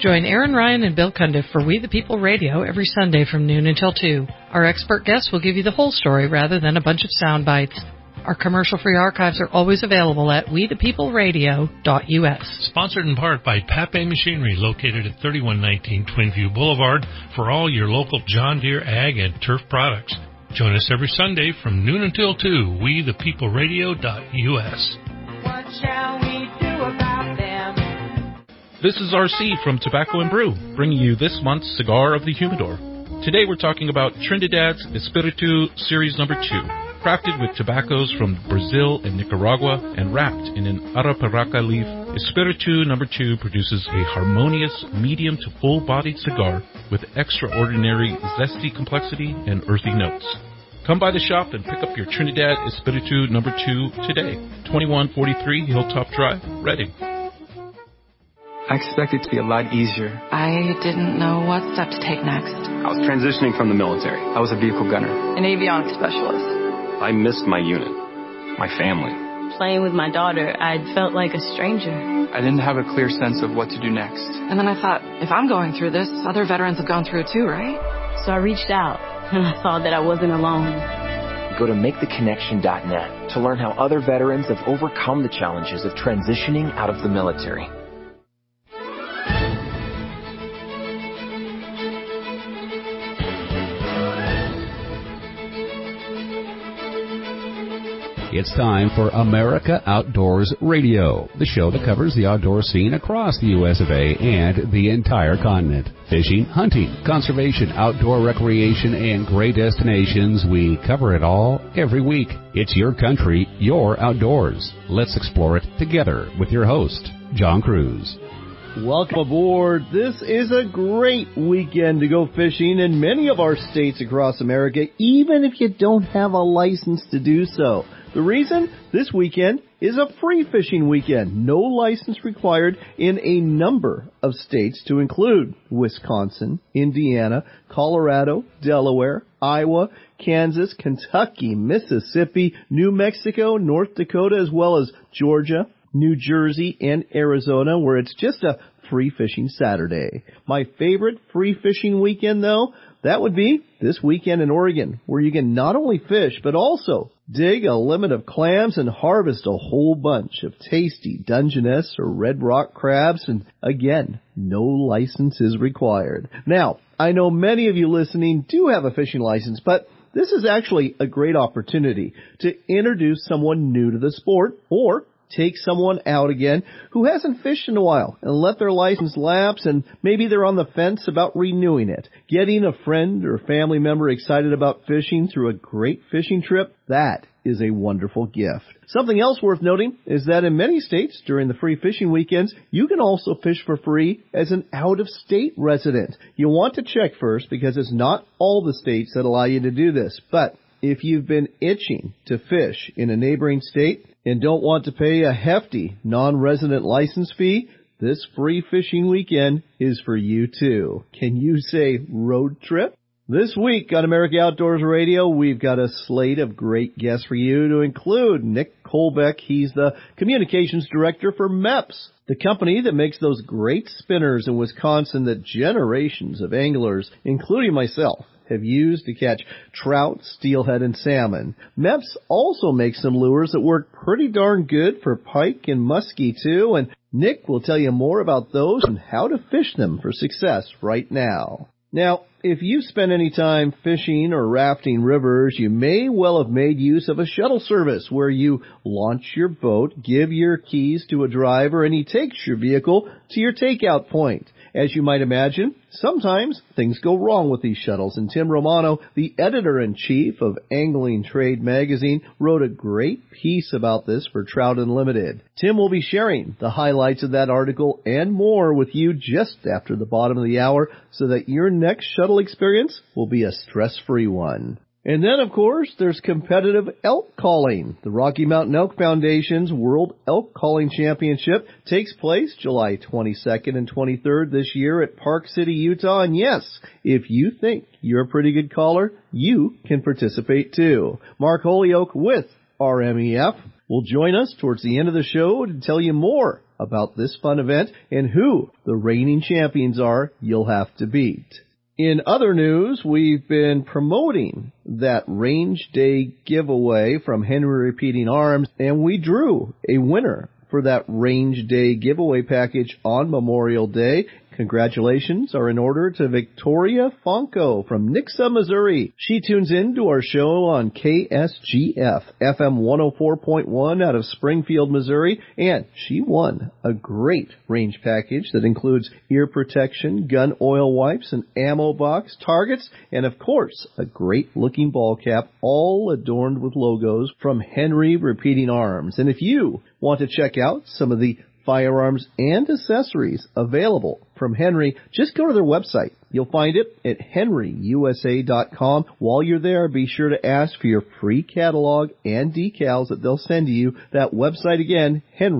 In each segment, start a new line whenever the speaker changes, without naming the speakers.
Join Aaron Ryan and Bill Cundiff for We the People Radio every Sunday from noon until 2. Our expert guests will give you the whole story rather than a bunch of sound bites. Our commercial-free archives are always available at wethepeopleradio.us.
Sponsored in part by Pape Machinery, located at 3119 Twinview Boulevard, for all your local John Deere ag and turf products. Join us every Sunday from noon until 2, wethepeopleradio.us.
What shall we do about them?
This is RC from Tobacco and Brew, bringing you this month's Cigar of the Humidor. Today we're talking about Trinidad's Espiritu Series No. 2. Crafted with tobaccos from Brazil and Nicaragua and wrapped in an Arapiraca leaf, Espiritu No. 2 produces a harmonious, medium to full-bodied cigar with extraordinary zesty complexity and earthy notes. Come by the shop and pick up your Trinidad Espiritu No. 2 today. 2143 Hilltop Drive, Reading.
I expected it to be a lot easier.
I didn't know what step to take next.
I was transitioning from the military.
I was a vehicle gunner.
An avionics specialist.
I missed my unit, my family.
Playing with my daughter, I'd felt like a stranger.
I didn't have a clear sense of what to do next.
And then I thought, if I'm going through this, other veterans have gone through it too, right?
So I reached out, and I saw that I wasn't alone.
Go to MakeTheConnection.net to learn how other veterans have overcome the challenges of transitioning out of the military.
It's time for America Outdoors Radio, the show that covers the outdoor scene across the U.S. of A. and the entire continent. Fishing, hunting, conservation, outdoor recreation, and great destinations, we cover it all every week. It's your country, your outdoors. Let's explore it together with your host, John Cruz.
Welcome aboard. This is a great weekend to go fishing in many of our states across America, even if you don't have a license to do so. The reason? This weekend is a free fishing weekend. No license required in a number of states to include Wisconsin, Indiana, Colorado, Delaware, Iowa, Kansas, Kentucky, Mississippi, New Mexico, North Dakota, as well as Georgia, New Jersey, and Arizona, where it's just a free fishing Saturday. My favorite free fishing weekend, though, that would be this weekend in Oregon, where you can not only fish, but also dig a limit of clams and harvest a whole bunch of tasty Dungeness or red rock crabs, and again, no license is required. Now, I know many of you listening do have a fishing license, but this is actually a great opportunity to introduce someone new to the sport, or take someone out again who hasn't fished in a while and let their license lapse, and maybe they're on the fence about renewing it. Getting a friend or family member excited about fishing through a great fishing trip, that is a wonderful gift. Something else worth noting is that in many states during the free fishing weekends, you can also fish for free as an out-of-state resident. You want to check first because it's not all the states that allow you to do this, but if you've been itching to fish in a neighboring state and don't want to pay a hefty non-resident license fee, this free fishing weekend is for you too. Can you say road trip? This week on America Outdoors Radio, we've got a slate of great guests for you to include Nick Kolbeck. He's the communications director for MEPS, the company that makes those great spinners in Wisconsin that generations of anglers, including myself, have used to catch trout, steelhead, and salmon. MEPS also makes some lures that work pretty darn good for pike and muskie too, and Nick will tell you more about those and how to fish them for success right now. Now, if you spend any time fishing or rafting rivers, you may well have made use of a shuttle service where you launch your boat, give your keys to a driver, and he takes your vehicle to your takeout point. As you might imagine, sometimes things go wrong with these shuttles, and Tim Romano, the editor-in-chief of Angling Trade magazine, wrote a great piece about this for Trout Unlimited. Tim will be sharing the highlights of that article and more with you just after the bottom of the hour so that your next shuttle experience will be a stress-free one. And then, of course, there's competitive elk calling. The Rocky Mountain Elk Foundation's World Elk Calling Championship takes place July 22nd and 23rd this year at Park City, Utah. And yes, if you think you're a pretty good caller, you can participate too. Mark Holyoke with RMEF will join us towards the end of the show to tell you more about this fun event and who the reigning champions are you'll have to beat. In other news, we've been promoting that Range Day giveaway from Henry Repeating Arms, and we drew a winner for that Range Day giveaway package on Memorial Day. Congratulations are in order to Victoria Fonco from Nixa, Missouri. She tunes in to our show on KSGF FM 104.1 out of Springfield, Missouri, and she won a great range package that includes ear protection, gun oil wipes, an ammo box, targets, and of course, a great-looking ball cap, all adorned with logos from Henry Repeating Arms. And if you want to check out some of the firearms and accessories available from Henry, just go to their website. You'll find it at henryusa.com. While you're there, be sure to ask for your free catalog and decals that they'll send to you. That website again,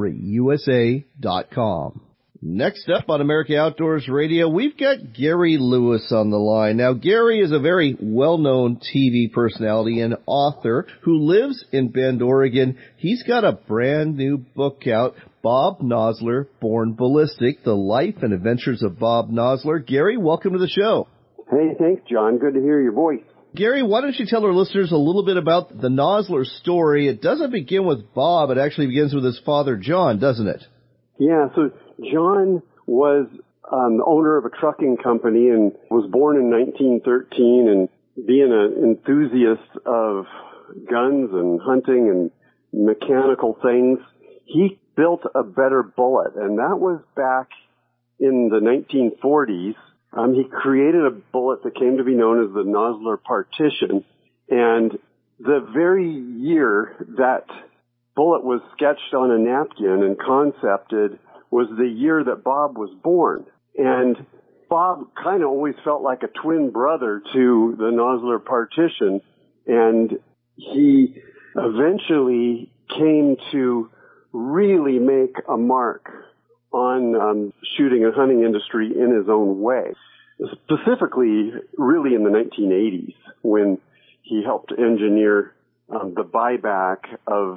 henryusa.com. Next up on America Outdoors Radio, we've got Gary Lewis on the line. Now, Gary is a very well-known TV personality and author who lives in Bend, Oregon. He's got a brand new book out, Bob Nosler, Born Ballistic, The Life and Adventures of Bob Nosler. Gary, welcome to the show.
Hey, thanks, John. Good to hear your voice.
Gary, why don't you tell our listeners a little bit about the Nosler story? It doesn't begin with Bob. It actually begins with his father, John, doesn't it?
Yeah, so John was the owner of a trucking company and was born in 1913, and being an enthusiast of guns and hunting and mechanical things, he built a better bullet, and that was back in the 1940s. He created a bullet that came to be known as the Nosler Partition, and the very year that bullet was sketched on a napkin and concepted was the year that Bob was born. And Bob kind of always felt like a twin brother to the Nosler Partition, and he eventually came to really make a mark on shooting and hunting industry in his own way, specifically really in the 1980s when he helped engineer the buyback of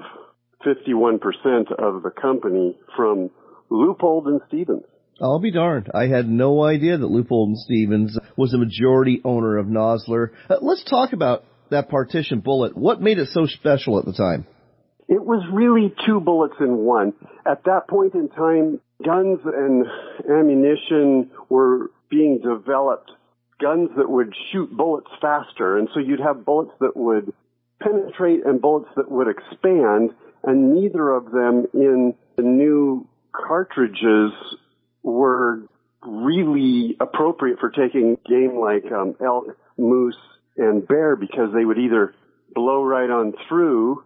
51% of the company from Leupold and Stevens.
I'll be darned. I had no idea that Leupold and Stevens was a majority owner of Nosler. Let's talk about that partition bullet. What made it so special at the time?
It was really two bullets in one. At that point in time, guns and ammunition were being developed, guns that would shoot bullets faster. And so you'd have bullets that would penetrate and bullets that would expand, and neither of them in the new cartridges were really appropriate for taking game like elk, moose, and bear, because they would either blow right on through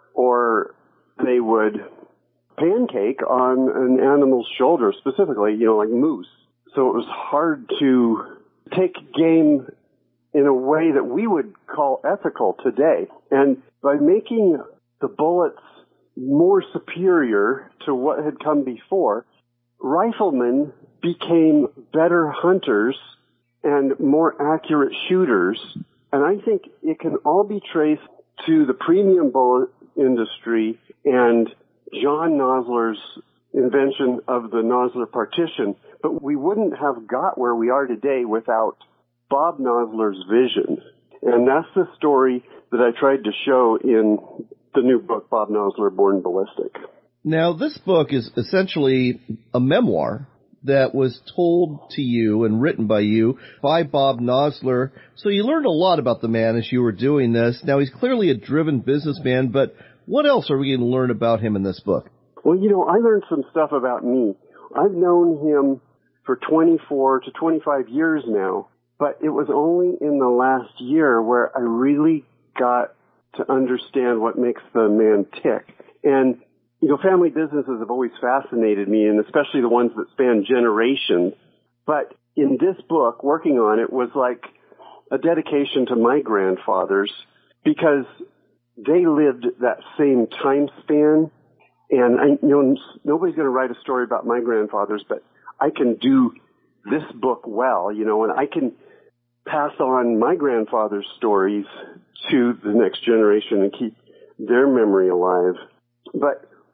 or they would pancake on an animal's shoulder, specifically, like moose. So it was hard to take game in a way that we would call ethical today. And by making the bullets more superior to what had come before, riflemen became better hunters and more accurate shooters. And I think it can all be traced to the premium bullet industry and John Nosler's invention of the Nosler Partition. But we wouldn't have got where we are today without Bob Nosler's vision. And that's the story that I tried to show in the new book, Bob Nosler, Born Ballistic.
Now, this book is essentially a memoir that was told to you and written by you by Bob Nosler. So you learned a lot about the man as you were doing this. Now, he's clearly a driven businessman, but what else are we going to learn about him in this book?
Well, I learned some stuff about me. I've known him for 24 to 25 years now, but it was only in the last year where I really got to understand what makes the man tick. And, family businesses have always fascinated me, and especially the ones that span generations. But in this book, working on it was like a dedication to my grandfathers, because they lived that same time span. And nobody's going to write a story about my grandfathers, but I can do this book well, and I can pass on my grandfather's stories to the next generation and keep their memory alive. But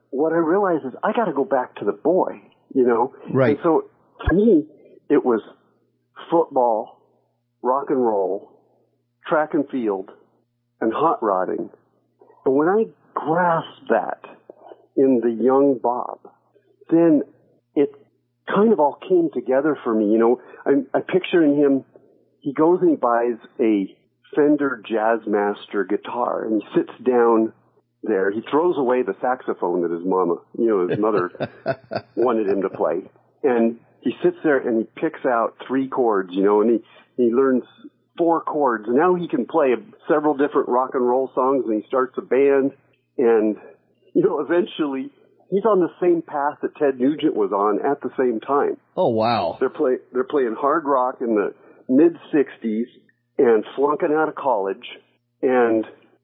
what I realized is I got to go back to the boy, you know?
Right.
And so to me, it was football, rock and roll, track and field, and hot rodding. And when I grasped that in the young Bob, then it kind of all came together for me. You know, I'm picturing him, he goes and he buys a Fender Jazzmaster guitar, and he sits down there. He throws away the saxophone that his mother wanted him to play. And he sits there and he picks out 3 chords, you know, and he learns 4 chords. And now he can play several different rock and roll songs, and he starts a band. And, you know, eventually he's on the same path that Ted Nugent was on at the same time.
Oh, wow.
They're playing hard rock in the mid-'60s and flunking out of college. And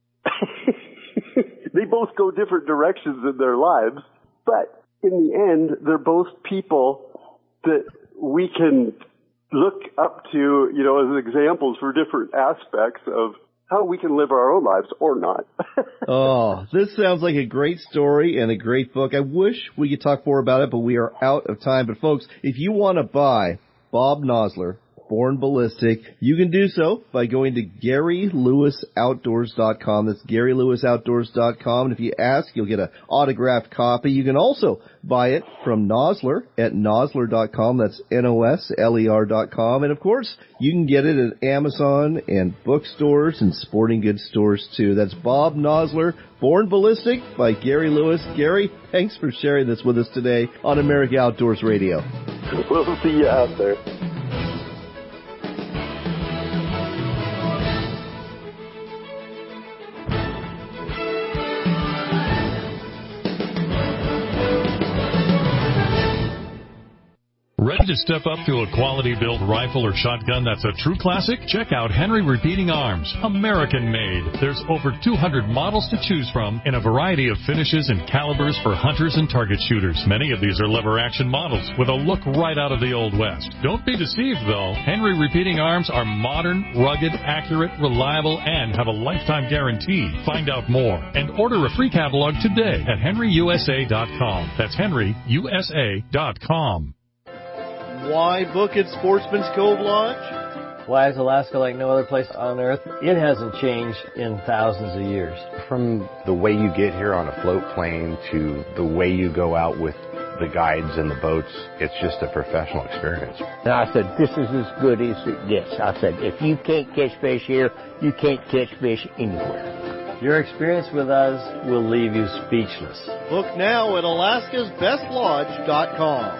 they both go different directions in their lives. But in the end, they're both people that we can look up to, you know, as examples for different aspects of how we can live our own lives or not.
Oh, this sounds like a great story and a great book. I wish we could talk more about it, but we are out of time. But folks, if you want to buy Bob Nosler, Born Ballistic, you can do so by going to GaryLewisOutdoors.com. That's GaryLewisOutdoors.com. And if you ask, you'll get an autographed copy. You can also buy it from Nosler at Nosler.com. That's NOSLER.com. And of course, you can get it at Amazon and bookstores and sporting goods stores too. That's Bob Nosler, Born Ballistic by Gary Lewis. Gary, thanks for sharing this with us today on America Outdoors Radio.
We'll see you out there.
Ready to step up to a quality-built rifle or shotgun that's a true classic? Check out Henry Repeating Arms, American-made. There's over 200 models to choose from in a variety of finishes and calibers for hunters and target shooters. Many of these are lever-action models with a look right out of the Old West. Don't be deceived, though. Henry Repeating Arms are modern, rugged, accurate, reliable, and have a lifetime guarantee. Find out more and order a free catalog today at henryusa.com. That's henryusa.com.
Why book at Sportsman's Cove Lodge?
Why is Alaska like no other place on Earth? It hasn't changed in thousands of years.
From the way you get here on a float plane to the way you go out with the guides and the boats, it's just a professional experience.
And I said, this is as good as it gets. I said, if you can't catch fish here, you can't catch fish anywhere.
Your experience with us will leave you speechless.
Book now at alaskasbestlodge.com.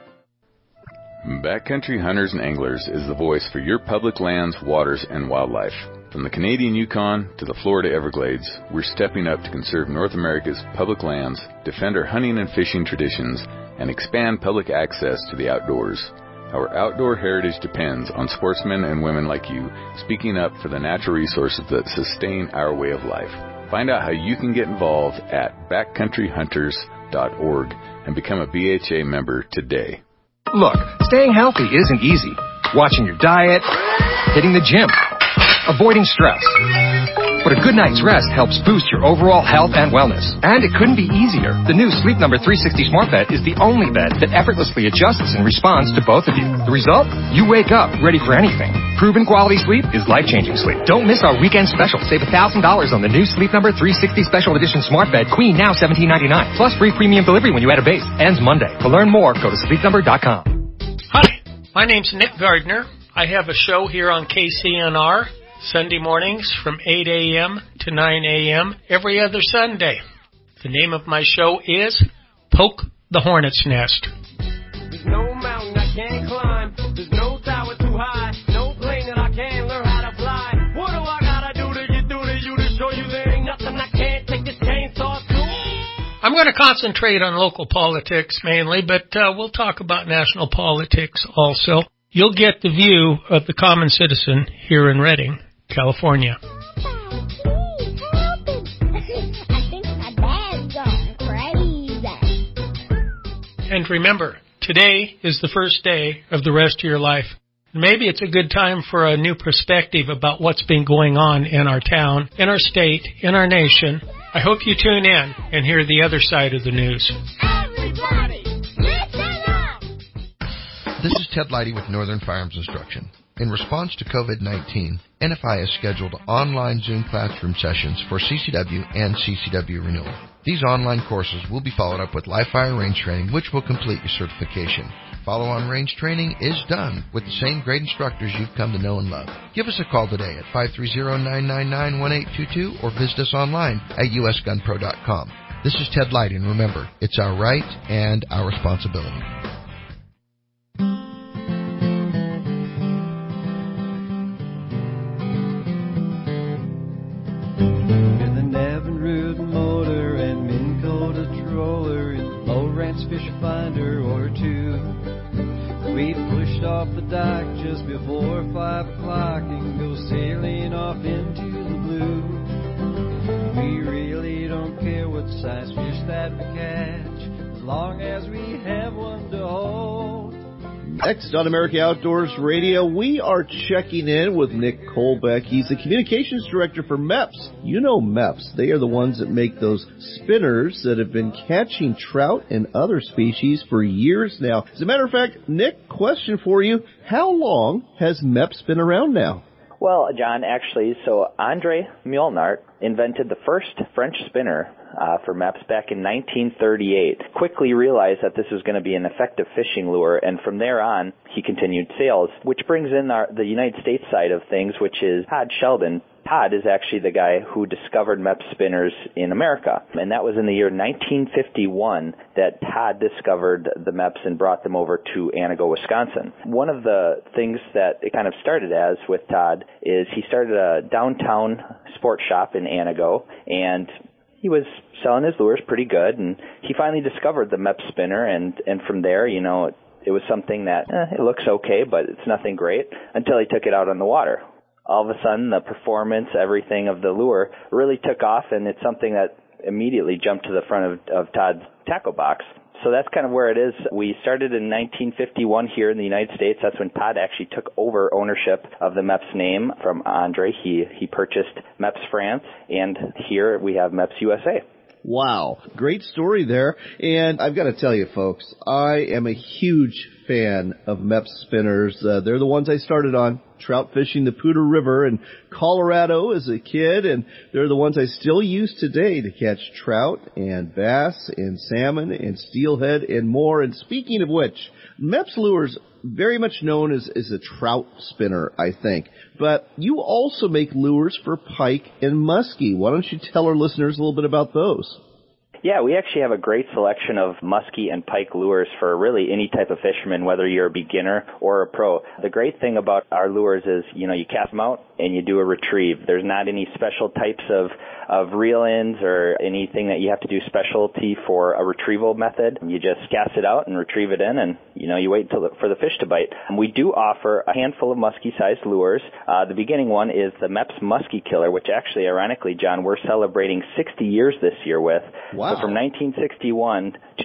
Backcountry Hunters and Anglers is the voice for your public lands, waters, and wildlife. From the Canadian Yukon to the Florida Everglades, we're stepping up to conserve North America's public lands, defend our hunting and fishing traditions, and expand public access to the outdoors. Our outdoor heritage depends on sportsmen and women like you speaking up for the natural resources that sustain our way of life. Find out how you can get involved at backcountryhunters.org and become a BHA member today.
Look, staying healthy isn't easy. Watching your diet, hitting the gym, avoiding stress. But a good night's rest helps boost your overall health and wellness. And it couldn't be easier. The new Sleep Number 360 Smart Bed is the only bed that effortlessly adjusts and responds to both of you. The result? You wake up ready for anything. Proven quality sleep is life-changing sleep. Don't miss our weekend special. Save $1,000 on the new Sleep Number 360 Special Edition Smart Bed, Queen, now $17.99. Plus free premium delivery when you add a base. Ends Monday. To learn more, go to sleepnumber.com.
Hi, my name's Nick Gardner. I have a show here on KCNR, Sunday mornings from 8 a.m. to 9 a.m. every other Sunday. The name of my show is Poke the Hornet's Nest.
There's no mountain I can't climb. There's no tower too high. No plane that I can't learn how to fly. What do I gotta do to you to show you there ain't nothing I can't take this chainsaw to?
I'm going to concentrate on local politics mainly, but we'll talk about national politics also. You'll get the view of the common citizen here in Redding, California. And remember, today is the first day of the rest of your life. Maybe it's a good time for a new perspective about what's been going on in our town, in our state, in our nation. I hope you tune in and hear the other side of the news.
Everybody, listen up! This is Ted Leidy with Northern Firearms Instruction. In response to COVID-19, NFI has scheduled online Zoom classroom sessions for CCW and CCW renewal. These online courses will be followed up with live fire range training, which will complete your certification. Follow-on range training is done with the same great instructors you've come to know and love. Give us a call today at 530-999-1822 or visit us online at usgunpro.com. This is Ted Leidy, and remember, it's our right and our responsibility.
With an Evinrude motor and Minn Kota troller and Lowrance fish finder or two, we pushed off the dock just before 5 o'clock and go sailing off into the blue. We really don't care what size fish that we catch, as long as we have one to hold. Next on America Outdoors Radio, we are checking in with Nick Kolbeck. He's the communications director for MEPS. You know MEPS. They are the ones that make those spinners that have been catching trout and other species for years now. As a matter of fact, Nick, question for you. How long has MEPS been around now?
Well, John, actually, so Andre Muehlnart invented the first French spinner for MEPS back in 1938, quickly realized that this was going to be an effective fishing lure, and from there on, he continued sales, which brings in the United States side of things, which is Todd Sheldon. Todd is actually the guy who discovered MEPS spinners in America, and that was in the year 1951 that Todd discovered the MEPS and brought them over to Antigo, Wisconsin. One of the things that it kind of started as with Todd is he started a downtown sports shop in Antigo, and he was selling his lures pretty good, and he finally discovered the MEPS spinner, and from there, you know, it was something that, it looks okay, but it's nothing great, until he took it out on the water. All of a sudden, the performance, everything of the lure really took off, and it's something that immediately jumped to the front of Todd's tackle box. So that's kind of where it is. We started in 1951 here in the United States. That's when Todd actually took over ownership of the MEPS name from Andre. He purchased MEPS France, and here we have MEPS USA.
Wow. Great story there. And I've got to tell you, folks, I am a huge fan of MEPS spinners. They're the ones I started on trout fishing the Poudre River in Colorado as a kid, and they're the ones I still use today to catch trout and bass and salmon and steelhead and more. And speaking of which, MEPS lures very much known as a trout spinner, I think. But you also make lures for pike and muskie. Why don't you tell our listeners a little bit about those?
Yeah, we actually have a great selection of muskie and pike lures for really any type of fisherman, whether you're a beginner or a pro. The great thing about our lures is, you know, you cast them out and you do a retrieve. There's not any special types of reel-ins or anything that you have to do specialty for a retrieval method. You just cast it out and retrieve it in, and, you know, you wait for the fish to bite. And we do offer a handful of muskie-sized lures. The beginning one is the MEPS Muskie Killer, which actually, ironically, John, we're celebrating 60 years this year with.
Wow.
So from 1961 to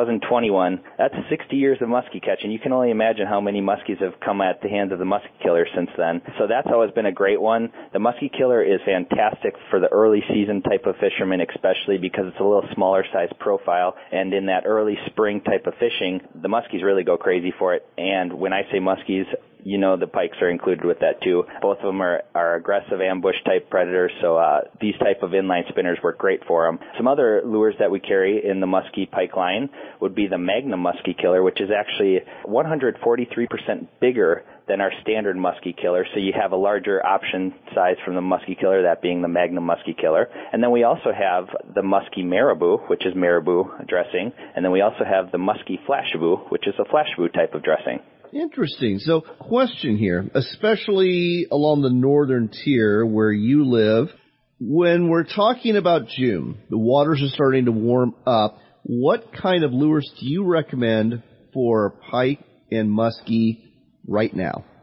2021, that's 60 years of muskie catching. You can only imagine how many muskies have come at the hands of the Muskie Killer since then. So that's always been a great one. The Muskie Killer is fantastic for the early season type of fishermen, especially because it's a little smaller size profile, and in that early spring type of fishing, the muskies really go crazy for it. And when I say muskies, you know the pikes are included with that too. Both of them are aggressive ambush type predators, so these type of inline spinners work great for them. Some other lures that we carry in the muskie pike line would be the Magnum Muskie Killer, which is actually 143% bigger than our standard Muskie Killer, so you have a larger option size from the Muskie Killer, that being the Magnum Muskie Killer. And then we also have the Muskie Marabou, which is marabou dressing, and then we also have the Muskie Flashabou, which is a Flashabou type of dressing.
Interesting. So, question here, especially along the northern tier where you live, when we're talking about June, the waters are starting to warm up, what kind of lures do you recommend for pike and muskie right now?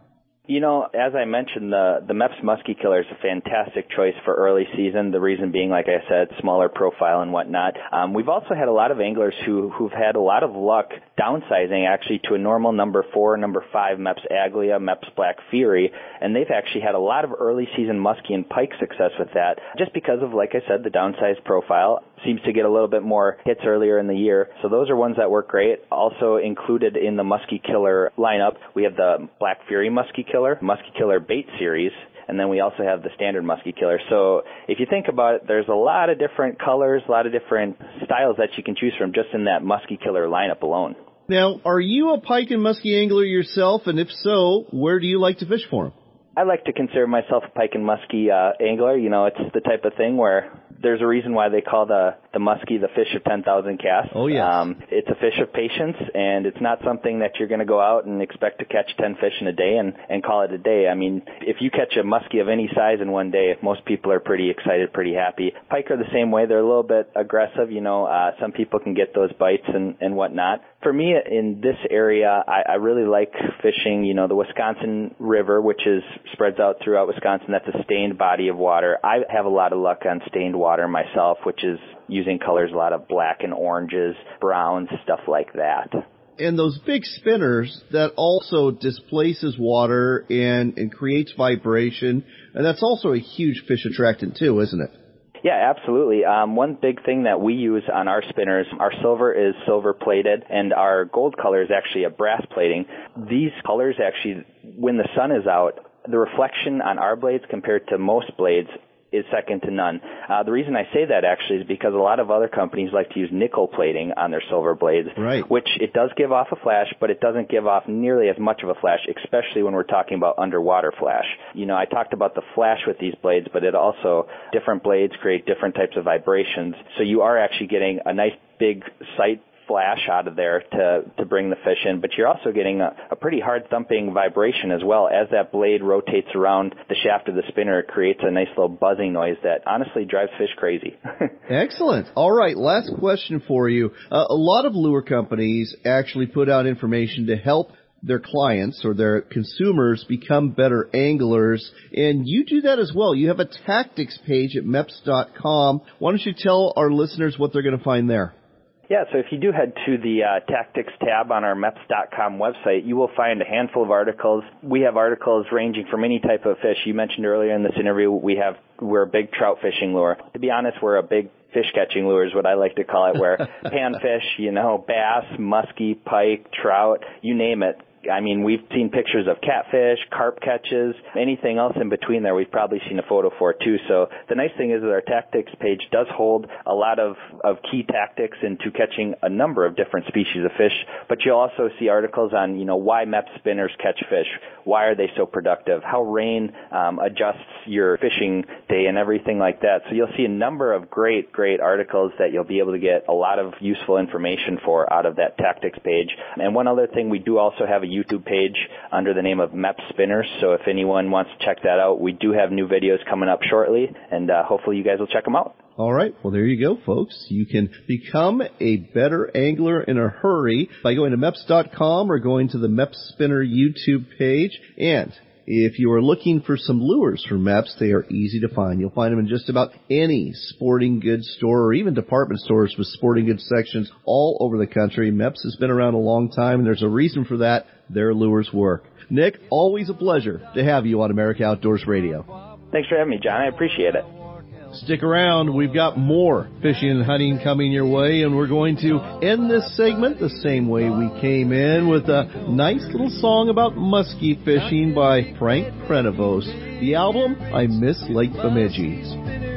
You know, as I mentioned, the Mepps Muskie Killer is a fantastic choice for early season. The reason being, like I said, smaller profile and whatnot. We've also had a lot of anglers who've had a lot of luck downsizing actually to a normal number 4, number 5 Mepps Aglia, Mepps Black Fury, and they've actually had a lot of early season muskie and pike success with that, just because of, like I said, the downsized profile. Seems to get a little bit more hits earlier in the year. So those are ones that work great. Also included in the Muskie Killer lineup, we have the Black Fury Muskie Killer Bait Series, and then we also have the standard Muskie Killer. So if you think about it, there's a lot of different colors, a lot of different styles that you can choose from just in that Muskie Killer lineup alone.
Now, are you a pike and muskie angler yourself? And if so, where do you like to fish for them?
I like to consider myself a pike and muskie angler. You know, it's the type of thing where there's a reason why they call the muskie the fish of 10,000 casts.
Oh, yes.
It's a fish of patience, and it's not something that you're going to go out and expect to catch 10 fish in a day and call it a day. I mean, if you catch a muskie of any size in one day, most people are pretty excited, pretty happy. Pike are the same way. They're a little bit aggressive. You know, some people can get those bites and whatnot. For me, in this area, I really like fishing, you know, the Wisconsin River, which spreads out throughout Wisconsin. That's a stained body of water. I have a lot of luck on stained water myself, which is using colors a lot of black and oranges, browns, stuff like that.
And those big spinners, that also displaces water and creates vibration, and that's also a huge fish attractant too, isn't it?
Yeah, absolutely. One big thing that we use on our spinners, our silver is silver plated, and our gold color is actually a brass plating. These colors actually, when the sun is out, the reflection on our blades compared to most blades is second to none. The reason I say that actually is because a lot of other companies like to use nickel plating on their silver blades,
right,
which it does give off a flash, but it doesn't give off nearly as much of a flash, especially when we're talking about underwater flash. You know, I talked about the flash with these blades, but it also, different blades create different types of vibrations, so you are actually getting a nice big sight flash out of there to bring the fish in, but you're also getting a pretty hard thumping vibration as well. As that blade rotates around the shaft of the spinner, it creates a nice little buzzing noise that honestly drives fish crazy.
Excellent. All right, last question for you. A lot of lure companies actually put out information to help their clients or their consumers become better anglers, and you do that as well. You have a tactics page at Mepps.com. Why don't you tell our listeners what they're going to find there?
Yeah, so if you do head to the Tactics tab on our Mepps.com website, you will find a handful of articles. We have articles ranging from any type of fish. You mentioned earlier in this interview we're a big trout fishing lure. To be honest, we're a big fish catching lure is what I like to call it, where panfish, you know, bass, muskie, pike, trout, you name it. I mean, we've seen pictures of catfish, carp catches, anything else in between there we've probably seen a photo for too. So the nice thing is that our tactics page does hold a lot of key tactics into catching a number of different species of fish, but you'll also see articles on, you know, why Mepps spinners catch fish, why are they so productive, how rain adjusts your fishing day and everything like that. So you'll see a number of great articles that you'll be able to get a lot of useful information for out of that tactics page. And one other thing, we do also have a YouTube page under the name of Mepps Spinners, so if anyone wants to check that out, we do have new videos coming up shortly, and hopefully you guys will check them out.
All right. Well, there you go, folks. You can become a better angler in a hurry by going to Mepps.com or going to the Mepps Spinner YouTube page. And if you are looking for some lures from Mepps, they are easy to find. You'll find them in just about any sporting goods store or even department stores with sporting goods sections all over the country. Mepps has been around a long time, and there's a reason for that. Their lures work. Nick, always a pleasure to have you on America Outdoors Radio.
Thanks for having me, John. I appreciate it.
Stick around. We've got more fishing and hunting coming your way, and we're going to end this segment the same way we came in, with a nice little song about muskie fishing by Frank Prenevos. The album, I Miss Lake Bemidji.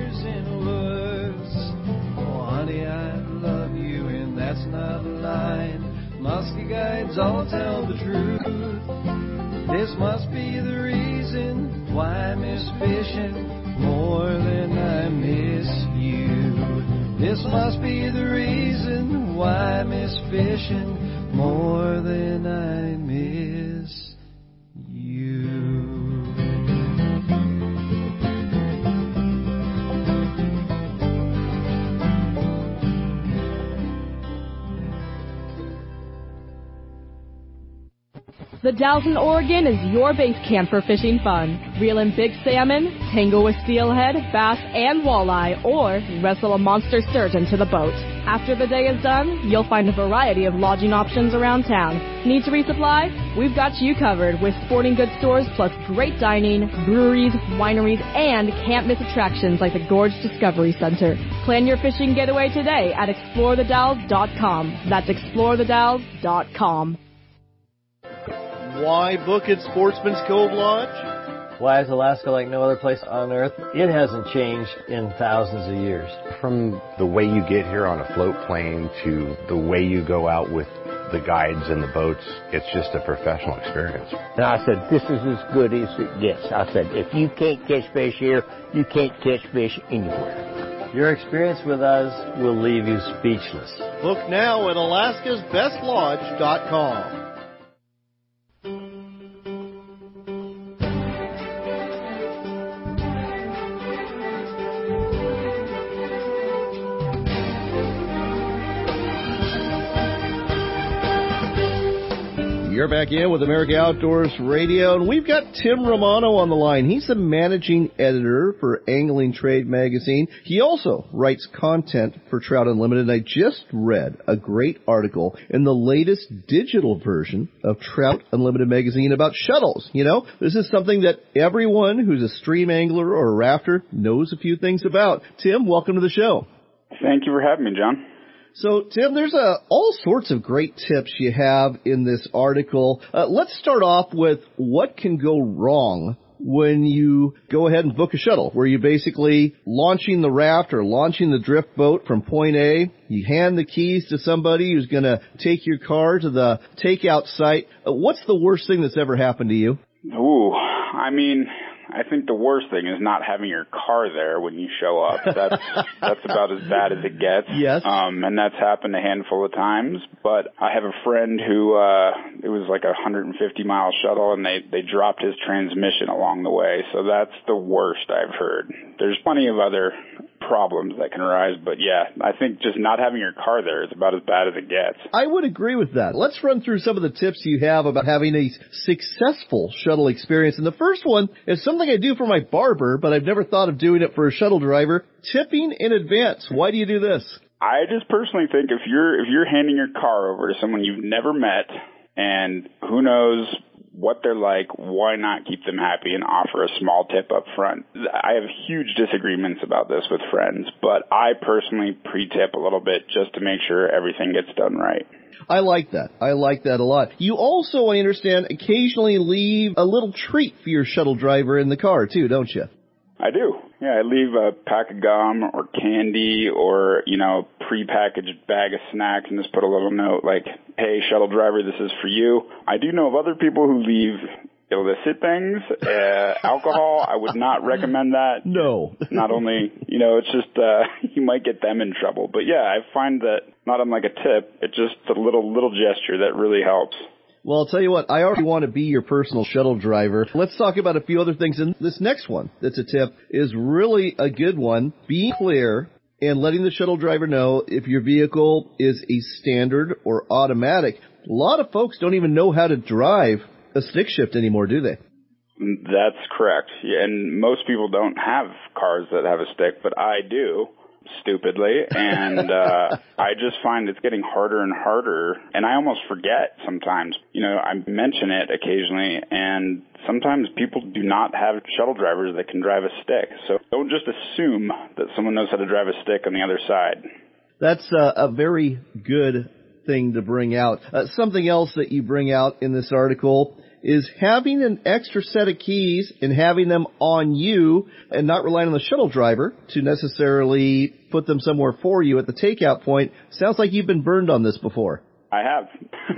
Oh, honey, I love you, and that's not a lie. Muskie guides all tell the truth. This must be the reason why I miss fishing more than I miss you. This must be the reason why I miss fishing more than I miss you.
The Dalles in Oregon is your base camp for fishing fun. Reel in big salmon, tangle with steelhead, bass, and walleye, or wrestle a monster sturgeon to the boat. After the day is done, you'll find a variety of lodging options around town. Need to resupply? We've got you covered with sporting goods stores plus great dining, breweries, wineries, and can't-miss attractions like the Gorge Discovery Center. Plan your fishing getaway today at ExploreTheDalles.com. That's ExploreTheDalles.com.
Why book at Sportsman's Cove Lodge?
Why is Alaska like no other place on Earth? It hasn't changed in thousands of years.
From the way you get here on a float plane to the way you go out with the guides and the boats, it's just a professional experience.
And I said, this is as good as it gets. I said, if you can't catch fish here, you can't catch fish anywhere.
Your experience with us will leave you speechless.
Book now at alaskasbestlodge.com. You're back in with America Outdoors Radio, and we've got Tim Romano on the line. He's the managing editor for Angling Trade Magazine. He also writes content for Trout Unlimited, and I just read a great article in the latest digital version of Trout Unlimited Magazine about shuttles. You know, this is something that everyone who's a stream angler or a rafter knows a few things about. Tim, welcome to the show.
Thank you for having me, John.
So, Tim, there's all sorts of great tips you have in this article. Let's start off with what can go wrong when you go ahead and book a shuttle, where you're basically launching the raft or launching the drift boat from point A. You hand the keys to somebody who's going to take your car to the takeout site. What's the worst thing that's ever happened to you?
Ooh, I mean, I think the worst thing is not having your car there when you show up. That's about as bad as it gets.
Yes.
And that's happened a handful of times. But I have a friend who, it was like a 150-mile shuttle, and they dropped his transmission along the way. So that's the worst I've heard. There's plenty of other problems that can arise, but yeah, I think just not having your car there is about as bad as it gets.
I would agree with that. Let's run through some of the tips you have about having a successful shuttle experience. And the first one is something I do for my barber, but I've never thought of doing it for a shuttle driver. Tipping in advance. Why do you do this?
I just personally think if you're handing your car over to someone you've never met and who knows what they're like, why not keep them happy and offer a small tip up front? I have huge disagreements about this with friends, but I personally pre-tip a little bit just to make sure everything gets done right.
I like that. I like that a lot. You also, I understand, occasionally leave a little treat for your shuttle driver in the car too, don't you?
I do. Yeah, I leave a pack of gum or candy or, pre-packaged bag of snacks and just put a little note like, hey, shuttle driver, this is for you. I do know of other people who leave illicit things. Alcohol, I would not recommend that.
No.
Not only, it's just, you might get them in trouble. But yeah, I find that not unlike a tip, it's just a little gesture that really helps.
Well, I'll tell you what, I already want to be your personal shuttle driver. Let's talk about a few other things. And this next one that's a tip is really a good one. Be clear and letting the shuttle driver know if your vehicle is a standard or automatic. A lot of folks don't even know how to drive a stick shift anymore, do they?
That's correct. Yeah, and most people don't have cars that have a stick, but I do. Stupidly, and I just find it's getting harder and harder, and I almost forget sometimes. I mention it occasionally, and sometimes people do not have shuttle drivers that can drive a stick, so don't just assume that someone knows how to drive a stick on the other side.
That's a very good thing to bring out. Something else that you bring out in this article is having an extra set of keys and having them on you and not relying on the shuttle driver to necessarily put them somewhere for you at the takeout point. Sounds like you've been burned on this before.
I have.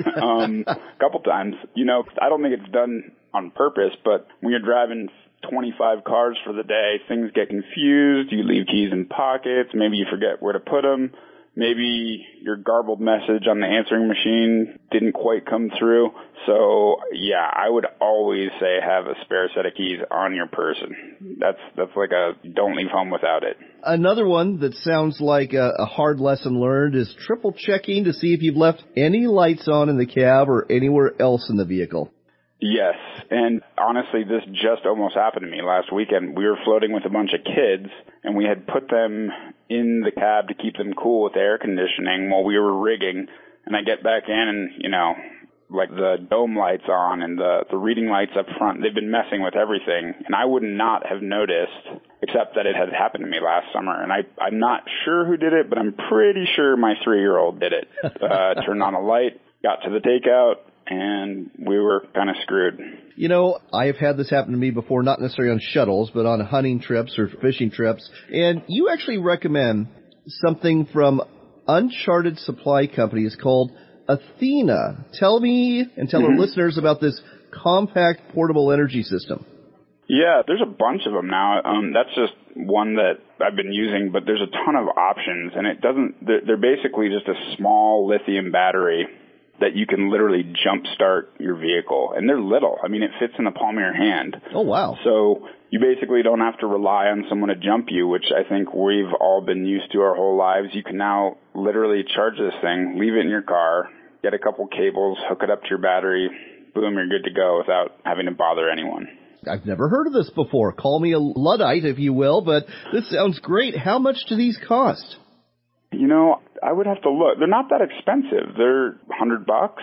A couple times. I don't think it's done on purpose, but when you're driving 25 cars for the day, things get confused. You leave keys in pockets. Maybe you forget where to put them. Maybe your garbled message on the answering machine didn't quite come through. So, yeah, I would always say have a spare set of keys on your person. That's like don't leave home without it.
Another one that sounds like a hard lesson learned is triple checking to see if you've left any lights on in the cab or anywhere else in the vehicle.
Yes, and honestly, this just almost happened to me last weekend. We were floating with a bunch of kids, and we had put them in the cab to keep them cool with air conditioning while we were rigging. And I get back in, and, you know, like the dome lights on and the reading lights up front, they've been messing with everything. And I would not have noticed, except that it had happened to me last summer. And I'm not sure who did it, but I'm pretty sure my 3-year-old did it. Turned on a light, got to the takeout, and we were kind of screwed.
You know, I have had this happen to me before, not necessarily on shuttles, but on hunting trips or fishing trips. And you actually recommend something from Uncharted Supply Company. It's called Athena. Tell me and tell our listeners about this compact portable energy system.
Yeah, there's a bunch of them now. That's just one that I've been using, but there's a ton of options, and they're basically just a small lithium battery that you can literally jumpstart your vehicle. And they're little. I mean, it fits in the palm of your hand.
Oh, wow.
So you basically don't have to rely on someone to jump you, which I think we've all been used to our whole lives. You can now literally charge this thing, leave it in your car, get a couple cables, hook it up to your battery, boom, you're good to go without having to bother anyone.
I've never heard of this before. Call me a Luddite, if you will, but this sounds great. How much do these cost?
You know, I would have to look. They're not that expensive. They're $100,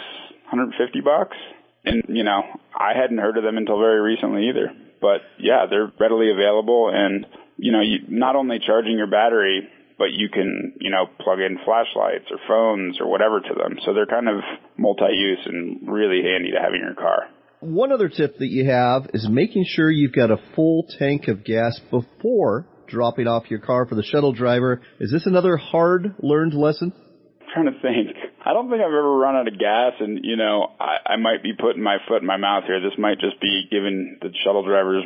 $150. And, you know, I hadn't heard of them until very recently either. But, yeah, they're readily available. And, you know, not only charging your battery, but you can, you know, plug in flashlights or phones or whatever to them. So they're kind of multi-use and really handy to have in your car.
One other tip that you have is making sure you've got a full tank of gas before dropping off your car for the shuttle driver. Is this another hard-learned lesson?
I'm trying to think. I don't think I've ever run out of gas, and, you know, I might be putting my foot in my mouth here. This might just be giving the shuttle drivers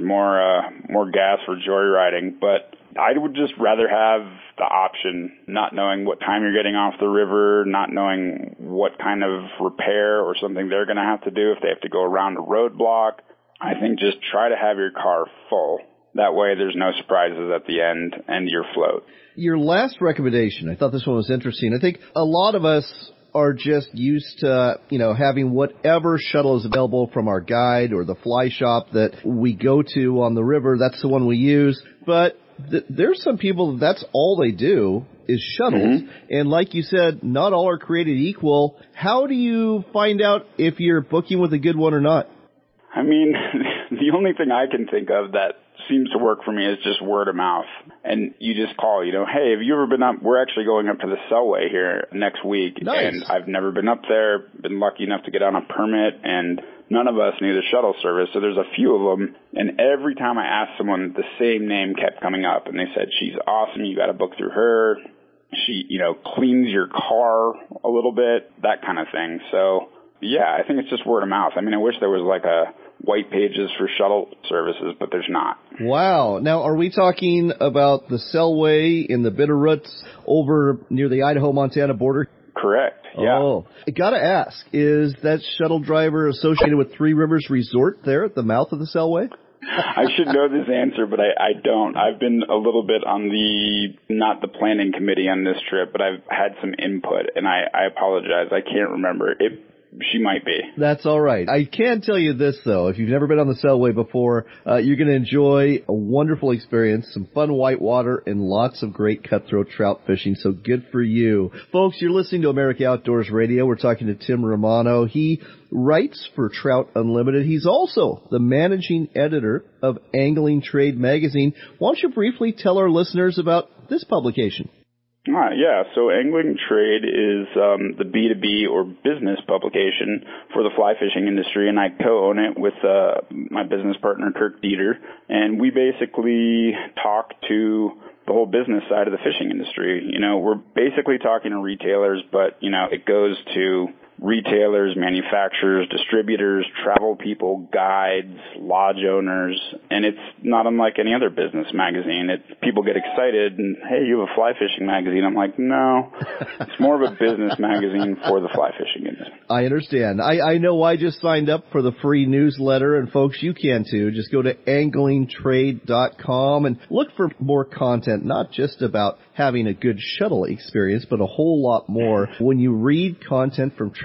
more gas for joyriding, but I would just rather have the option, not knowing what time you're getting off the river, not knowing what kind of repair or something they're going to have to do if they have to go around a roadblock. I think just try to have your car full. That way there's no surprises at the end your float.
Your last recommendation, I thought this one was interesting. I think a lot of us are just used to, you know, having whatever shuttle is available from our guide or the fly shop that we go to on the river. That's the one we use. But there's some people that's all they do is shuttles. And like you said, not all are created equal. How do you find out if you're booking with a good one or not?
I mean, the only thing I can think of that seems to work for me is just word of mouth. And you just call, you know, hey, have you ever been up? We're actually going up to the Selway here next week.
Nice.
And I've never been up there, been lucky enough to get on a permit, and none of us knew the shuttle service. So there's a few of them. And every time I asked someone, the same name kept coming up. And they said, she's awesome. You got to book through her. She, you know, cleans your car a little bit, that kind of thing. So, yeah, I think it's just word of mouth. I mean, I wish there was like a white pages for shuttle services, but there's not.
Wow. Now, are we talking about the Selway in the Bitterroots over near the Idaho-Montana border?
Correct. Yeah.
Oh, I gotta ask, is that shuttle driver associated with Three Rivers Resort there at the mouth of the Selway?
I should know this answer, but I don't. I've been a little bit on not the planning committee on this trip, but I've had some input, and I apologize. I can't remember. She might be.
That's all right. I can tell you this, though. If you've never been on the Selway before, you're going to enjoy a wonderful experience, some fun whitewater, and lots of great cutthroat trout fishing, so good for you. Folks, you're listening to America Outdoors Radio. We're talking to Tim Romano. He writes for Trout Unlimited. He's also the managing editor of Angling Trade Magazine. Why don't you briefly tell our listeners about this publication?
Yeah, so Angling Trade is the B2B or business publication for the fly fishing industry, and I co-own it with my business partner, Kirk Dieter, and we basically talk to the whole business side of the fishing industry. You know, we're basically talking to retailers, but, you know, it goes to retailers, manufacturers, distributors, travel people, guides, lodge owners, and it's not unlike any other business magazine. People get excited and, hey, you have a fly fishing magazine. I'm like, no, it's more of a business magazine for the fly fishing industry.
I understand. I know I just signed up for the free newsletter, and folks, you can too. Just go to anglingtrade.com and look for more content, not just about having a good shuttle experience, but a whole lot more. When you read content from Trout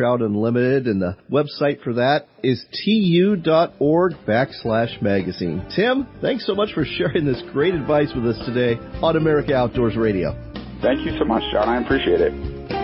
Trout Unlimited, and the website for that is tu.org/magazine. Tim, thanks so much for sharing this great advice with us today on America Outdoors Radio.
Thank you so much, John. I appreciate it.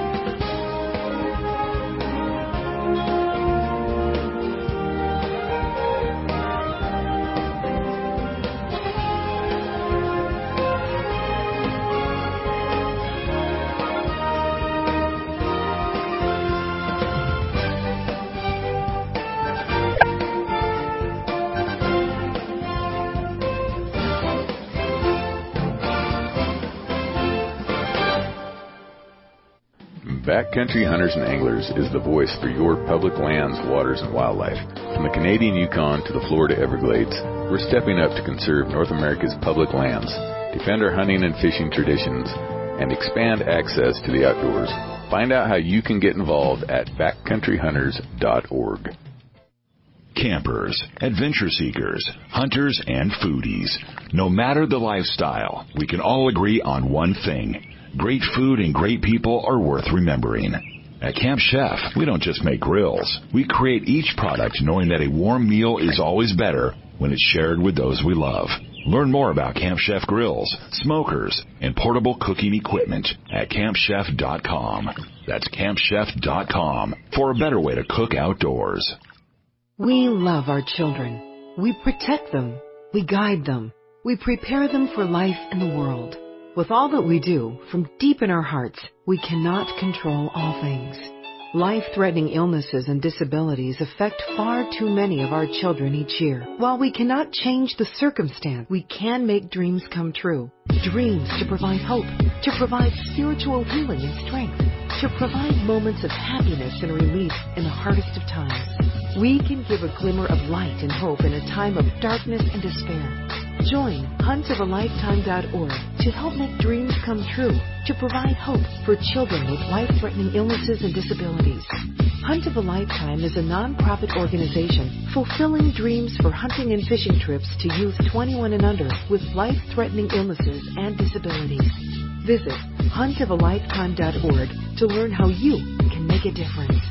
Backcountry Hunters and Anglers is the voice for your public lands, waters, and wildlife. From the Canadian Yukon to the Florida Everglades, we're stepping up to conserve North America's public lands, defend our hunting and fishing traditions, and expand access to the outdoors. Find out how you can get involved at backcountryhunters.org.
Campers, adventure seekers, hunters, and foodies. No matter the lifestyle, we can all agree on one thing. Great food and great people are worth remembering. At Camp Chef, we don't just make grills. We create each product knowing that a warm meal is always better when it's shared with those we love. Learn more about Camp Chef grills, smokers, and portable cooking equipment at campchef.com. That's campchef.com for a better way to cook outdoors.
We love our children. We protect them. We guide them. We prepare them for life in the world. With all that we do, from deep in our hearts, we cannot control all things. Life-threatening illnesses and disabilities affect far too many of our children each year. While we cannot change the circumstance, we can make dreams come true. Dreams to provide hope, to provide spiritual healing and strength, to provide moments of happiness and relief in the hardest of times. We can give a glimmer of light and hope in a time of darkness and despair. Join huntofalifetime.org to help make dreams come true, to provide hope for children with life-threatening illnesses and disabilities. Hunt of a Lifetime is a non-profit organization fulfilling dreams for hunting and fishing trips to youth 21 and under with life-threatening illnesses and disabilities. Visit huntofalifetime.org to learn how you can make a difference.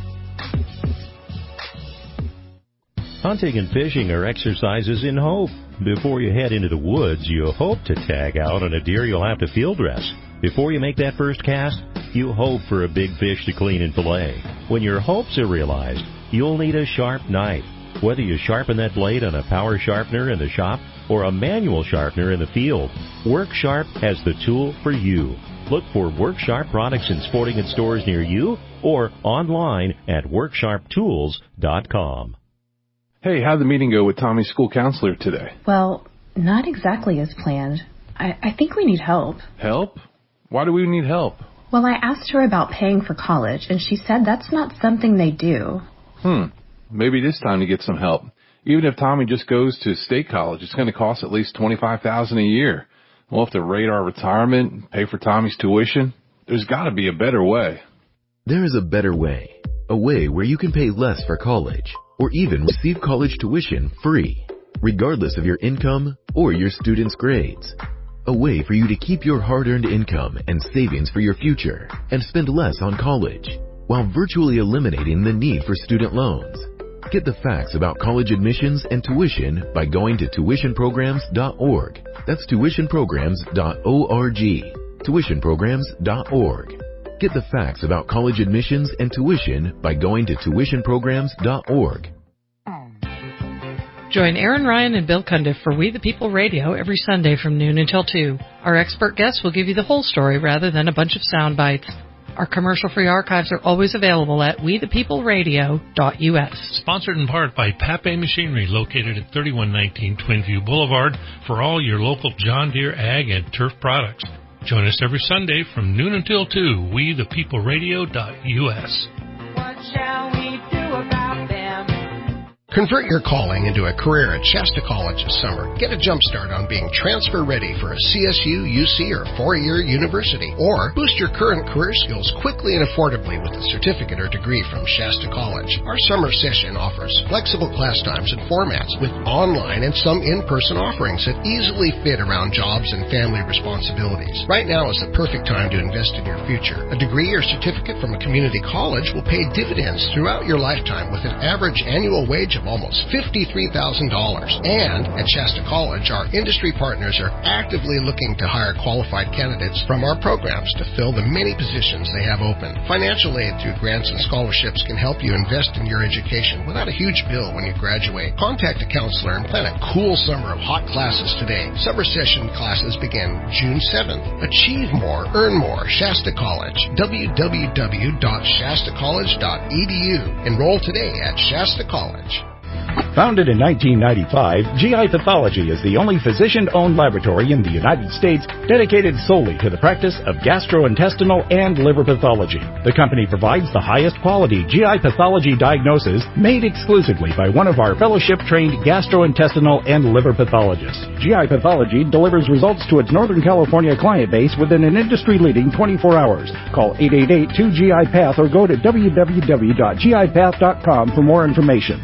Hunting and fishing are exercises in hope. Before you head into the woods, you hope to tag out on a deer you'll have to field dress. Before you make that first cast, you hope for a big fish to clean and fillet. When your hopes are realized, you'll need a sharp knife. Whether you sharpen that blade on a power sharpener in the shop or a manual sharpener in the field, WorkSharp has the tool for you. Look for WorkSharp products in sporting goods stores near you or online at WorkSharpTools.com.
Hey, how'd the meeting go with Tommy's school counselor today?
Well, not exactly as planned. I think we need help.
Help? Why do we need help?
Well, I asked her about paying for college, and she said that's not something they do.
Maybe it is time to get some help. Even if Tommy just goes to state college, it's going to cost at least $25,000 a year. We'll have to rate our retirement, pay for Tommy's tuition. There's got to be a better way.
There is a better way. A way where you can pay less for college, or even receive college tuition free, regardless of your income or your student's grades. A way for you to keep your hard-earned income and savings for your future and spend less on college, while virtually eliminating the need for student loans. Get the facts about college admissions and tuition by going to tuitionprograms.org. That's tuitionprograms.org. tuitionprograms.org. Get the facts about college admissions and tuition by going to tuitionprograms.org.
Join Aaron Ryan and Bill Cundiff for We the People Radio every Sunday from noon until 2. Our expert guests will give you the whole story rather than a bunch of sound bites. Our commercial-free archives are always available at wethepeopleradio.us.
Sponsored in part by Pape Machinery, located at 3119 Twinview Boulevard, for all your local John Deere ag and turf products. Join us every Sunday from noon until 2, wethepeopleradio.us.
What shall we do about them?
Convert your calling into a career at Shasta College this summer. Get a jump start on being transfer ready for a CSU, UC, or four-year university. Or boost your current career skills quickly and affordably with a certificate or degree from Shasta College. Our summer session offers flexible class times and formats with online and some in-person offerings that easily fit around jobs and family responsibilities. Right now is the perfect time to invest in your future. A degree or certificate from a community college will pay dividends throughout your lifetime with an average annual wage of almost $53,000. And at Shasta College, our industry partners are actively looking to hire qualified candidates from our programs to fill the many positions they have open. Financial aid through grants and scholarships can help you invest in your education without a huge bill when you graduate. Contact a counselor and plan a cool summer of hot classes today. Summer session classes begin June 7th. Achieve more, earn more. Shasta College. www.shastacollege.edu. Enroll today at Shasta College.
Founded in 1995, GI Pathology is the only physician-owned laboratory in the United States dedicated solely to the practice of gastrointestinal and liver pathology. The company provides the highest quality GI pathology diagnosis made exclusively by one of our fellowship-trained gastrointestinal and liver pathologists. GI Pathology delivers results to its Northern California client base within an industry-leading 24 hours. Call 888-2GI-PATH or go to www.gipath.com for more information.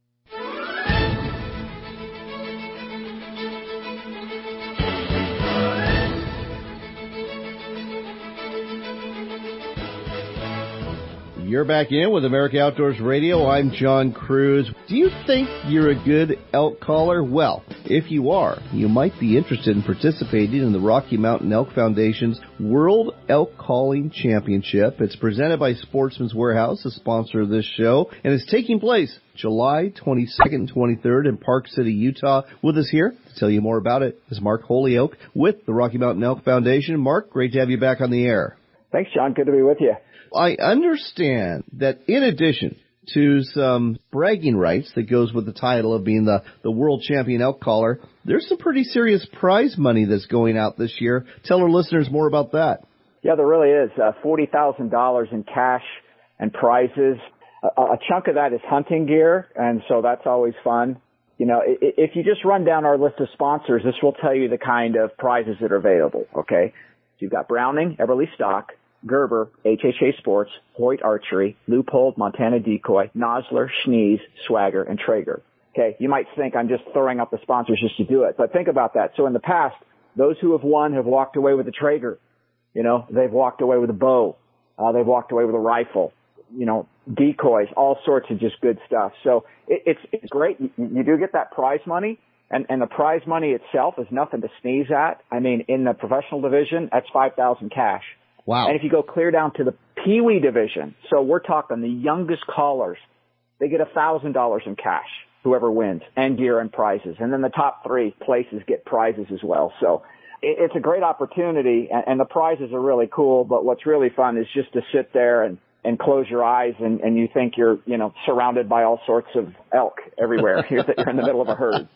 You're back in with America Outdoors Radio. I'm John Cruz. Do you think you're a good elk caller? Well, if you are, you might be interested in participating in the Rocky Mountain Elk Foundation's World Elk Calling Championship. It's presented by Sportsman's Warehouse, a sponsor of this show, and it's taking place July 22nd and 23rd in Park City, Utah. With us here to tell you more about it is Mark Holyoke with the Rocky Mountain Elk Foundation. Mark, great to have you back on the air.
Thanks, John. Good to be with you.
I understand that in addition to some bragging rights that goes with the title of being the world champion elk caller, there's some pretty serious prize money that's going out this year. Tell our listeners more about that.
Yeah, there really is. $40,000 in cash and prizes. A chunk of that is hunting gear, and so that's always fun. You know, if you just run down our list of sponsors, this will tell you the kind of prizes that are available, okay? So you've got Browning, Everly Stock, Gerber, HHA Sports, Hoyt Archery, Leupold, Montana Decoy, Nosler, Schnees, Swagger, and Traeger. Okay, you might think I'm just throwing up the sponsors just to do it, but think about that. So in the past, those who have won have walked away with a Traeger. You know, they've walked away with a bow. They've walked away with a rifle. You know, decoys, all sorts of just good stuff. So it's great. You do get that prize money, and the prize money itself is nothing to sneeze at. I mean, in the professional division, that's $5,000 cash.
Wow.
And if you go clear down to the Pee Wee division, so we're talking the youngest callers, they get $1,000 in cash, whoever wins, and gear and prizes. And then the top three places get prizes as well. So it's a great opportunity, and the prizes are really cool, but what's really fun is just to sit there and close your eyes and you think you're, you know, surrounded by all sorts of elk everywhere. You're in the middle of a herd.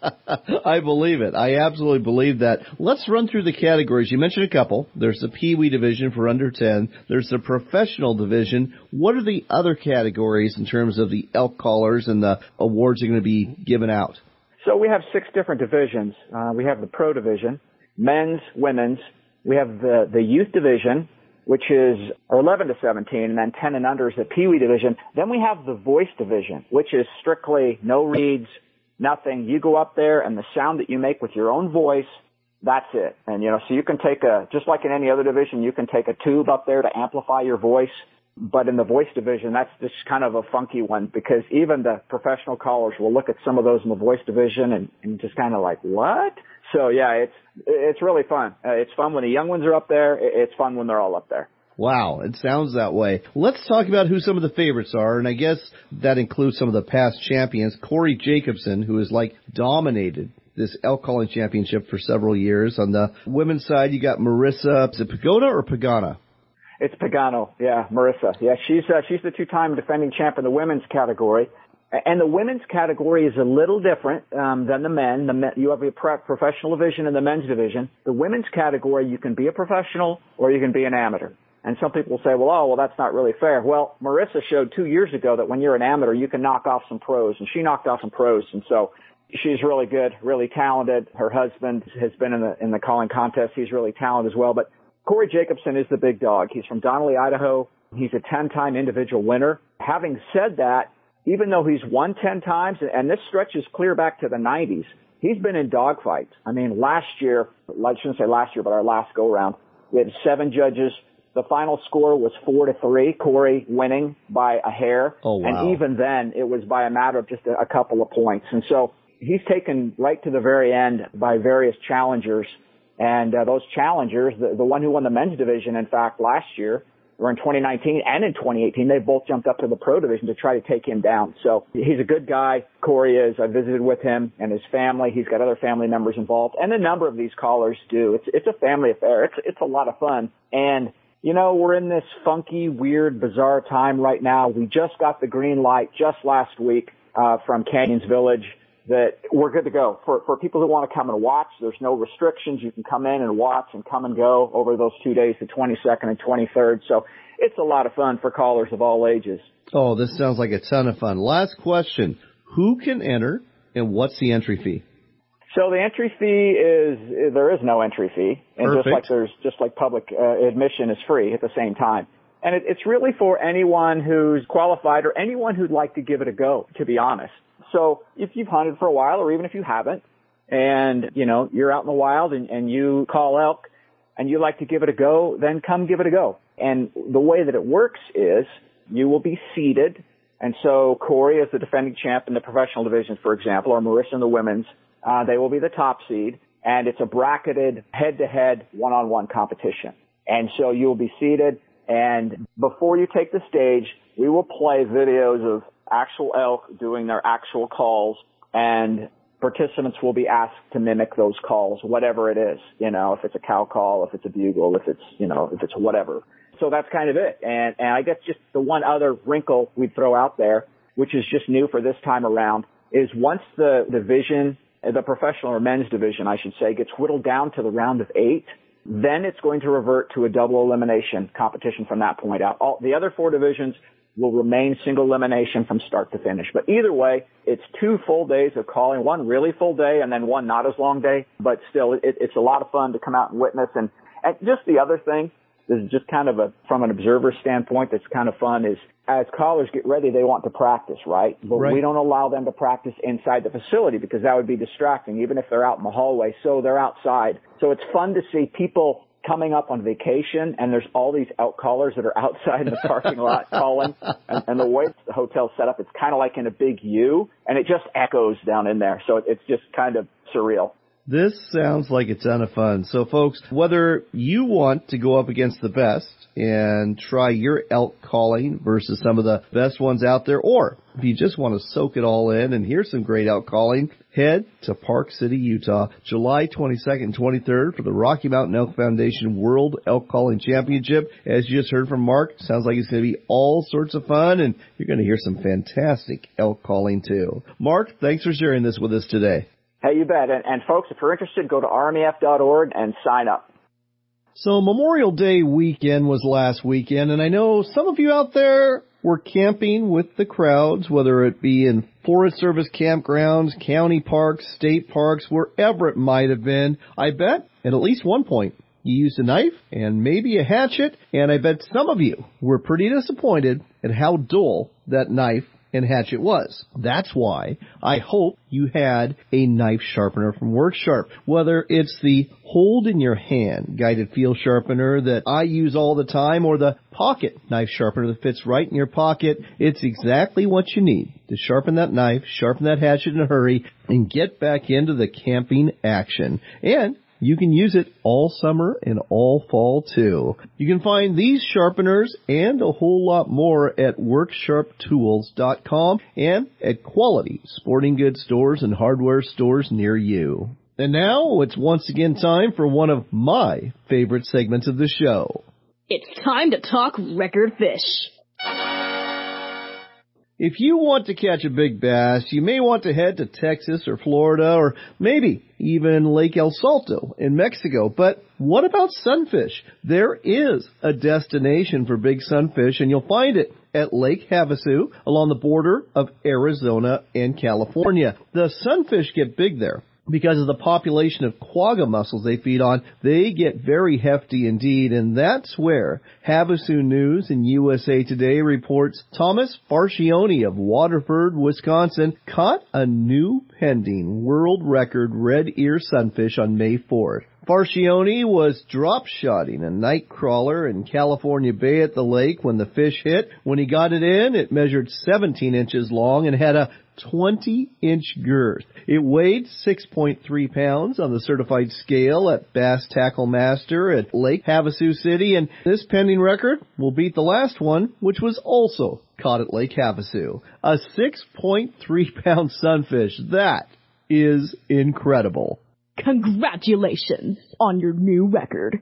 I believe it. I absolutely believe that. Let's run through the categories. You mentioned a couple. There's the Pee Wee division for under 10. There's the professional division. What are the other categories in terms of the elk callers and the awards that are going to be given out?
So we have 6 different divisions. We have the pro division, men's, women's. We have the youth division, which is 11 to 17, and then 10 and under is the Pee Wee division. Then we have the voice division, which is strictly no reeds, nothing. You go up there, and the sound that you make with your own voice, that's it. And, you know, so you can take just like in any other division, you can take a tube up there to amplify your voice. But in the voice division, that's just kind of a funky one, because even the professional callers will look at some of those in the voice division and just kind of like, what? So, yeah, it's really fun. It's fun when the young ones are up there. It's fun when they're all up there.
Wow, it sounds that way. Let's talk about who some of the favorites are, and I guess that includes some of the past champions. Corey Jacobson, who has dominated this elk calling championship for several years. On the women's side, you got Marissa. Is it Pagoda or Pagana?
It's Pagano, yeah, Marissa. Yeah, she's the 2-time defending champ in the women's category. And the women's category is a little different than the men. You have a professional division and the men's division. The women's category, you can be a professional or you can be an amateur. And some people will say, well, that's not really fair. Well, Marissa showed 2 years ago that when you're an amateur, you can knock off some pros, and she knocked off some pros. And so she's really good, really talented. Her husband has been in the calling contest. He's really talented as well. But Corey Jacobson is the big dog. He's from Donnelly, Idaho. He's a 10-time individual winner. Having said that, even though he's won 10 times, and this stretches clear back to the 90s, he's been in dogfights. I mean, last year, I shouldn't say last year, but our last go-around, we had 7 judges. The final score was 4-3, Corey winning by a hair.
Oh, wow.
And even then, it was by a matter of just a couple of points. And so he's taken right to the very end by various challengers. And those challengers, the one who won the men's division, in fact, last year, or in 2019 and in 2018, they both jumped up to the pro division to try to take him down. So he's a good guy. Corey is. I visited with him and his family. He's got other family members involved. And a number of these callers do. It's a family affair. It's a lot of fun. And you know, we're in this funky, weird, bizarre time right now. We just got the green light just last week from Canyons Village that we're good to go. For people who want to come and watch, there's no restrictions. You can come in and watch and come and go over those 2 days, the 22nd and 23rd. So it's a lot of fun for callers of all ages.
Oh, this sounds like a ton of fun. Last question. Who can enter and what's the entry fee?
So the entry fee there is no entry fee. And
Perfect.
just like public admission is free at the same time. And it's really for anyone who's qualified or anyone who'd like to give it a go, to be honest. So if you've hunted for a while or even if you haven't and, you know, you're out in the wild and you call elk and you like to give it a go, then come give it a go. And the way that it works is you will be seeded. And so Corey is the defending champ in the professional division, for example, or Marissa in the women's. They will be the top seed, and it's a bracketed head-to-head one-on-one competition. And so you will be seated, and before you take the stage, we will play videos of actual elk doing their actual calls, and participants will be asked to mimic those calls, whatever it is. You know, if it's a cow call, if it's a bugle, if it's whatever. So that's kind of it. And I guess just the one other wrinkle we'd throw out there, which is just new for this time around, is once the division, the professional or men's division, I should say, gets whittled down to the round of 8, then it's going to revert to a double elimination competition from that point out. All the other 4 divisions will remain single elimination from start to finish. But either way, it's 2 full days of calling, one really full day and then one not as long day. But still, it's a lot of fun to come out and witness. And just the other thing, this is just kind of from an observer standpoint that's kind of fun, is as callers get ready, they want to practice, right? But we don't allow them to practice inside the facility because that would be distracting, even if they're out in the hallway. So they're outside. So it's fun to see people coming up on vacation, and there's all these elk callers that are outside in the parking lot calling. And the way the hotel's set up, it's kind of like in a big U, and it just echoes down in there. So it's just kind of surreal.
This sounds like a ton of fun. So, folks, whether you want to go up against the best and try your elk calling versus some of the best ones out there, or if you just want to soak it all in and hear some great elk calling, head to Park City, Utah, July 22nd and 23rd for the Rocky Mountain Elk Foundation World Elk Calling Championship. As you just heard from Mark, sounds like it's going to be all sorts of fun, and you're going to hear some fantastic elk calling, too. Mark, thanks for sharing this with us today.
Hey, you bet. And folks, if you're interested, go to rmef.org and sign up.
So Memorial Day weekend was last weekend, and I know some of you out there were camping with the crowds, whether it be in Forest Service campgrounds, county parks, state parks, wherever it might have been. I bet at least one point you used a knife and maybe a hatchet, and I bet some of you were pretty disappointed at how dull that knife and hatchet was. That's why I hope you had a knife sharpener from WorkSharp. Whether it's the hold in your hand guided feel sharpener that I use all the time or the pocket knife sharpener that fits right in your pocket, it's exactly what you need to sharpen that knife, sharpen that hatchet in a hurry, and get back into the camping action. And you can use it all summer and all fall, too. You can find these sharpeners and a whole lot more at WorkSharpTools.com and at quality sporting goods stores and hardware stores near you. And now it's once again time for one of my favorite segments of the show.
It's time to talk record fish.
If you want to catch a big bass, you may want to head to Texas or Florida or maybe even Lake El Salto in Mexico. But what about sunfish? There is a destination for big sunfish, and you'll find it at Lake Havasu along the border of Arizona and California. The sunfish get big there because of the population of quagga mussels they feed on. They get very hefty indeed, and that's where Havasu News and USA Today reports Thomas Farchione of Waterford, Wisconsin, caught a new pending world record red ear sunfish on May 4th. Farchione was drop-shotting a night crawler in California Bay at the lake when the fish hit. When he got it in, it measured 17 inches long and had a 20-inch girth. It weighed 6.3 pounds on the certified scale at Bass Tackle Master at Lake Havasu City, and this pending record will beat the last one, which was also caught at Lake Havasu. A 6.3-pound sunfish. That is incredible.
Congratulations on your new record.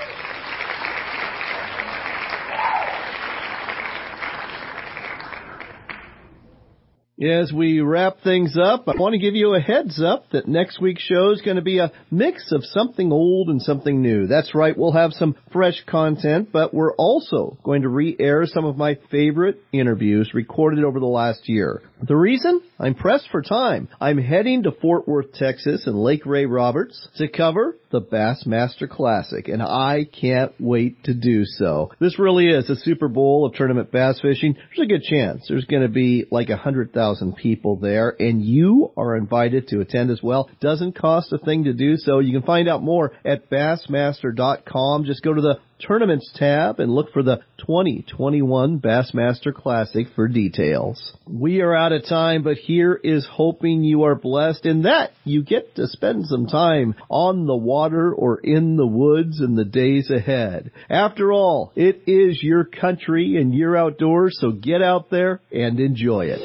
As we wrap things up, I want to give you a heads up that next week's show is going to be a mix of something old and something new. That's right, we'll have some fresh content, but we're also going to re-air some of my favorite interviews recorded over the last year. The reason? I'm pressed for time. I'm heading to Fort Worth, Texas and Lake Ray Roberts to cover the Bassmaster Classic, and I can't wait to do so. This really is a Super Bowl of tournament bass fishing. There's a good chance there's going to be like 100,000 people there, and you are invited to attend as well. Doesn't cost a thing to do so. You can find out more at Bassmaster.com. Just go to the Tournaments tab and look for the 2021 Bassmaster Classic for details. We are out of time, but here is hoping you are blessed in that you get to spend some time on the water or in the woods in the days ahead. After all, it is your country and your outdoors, so get out there and enjoy it.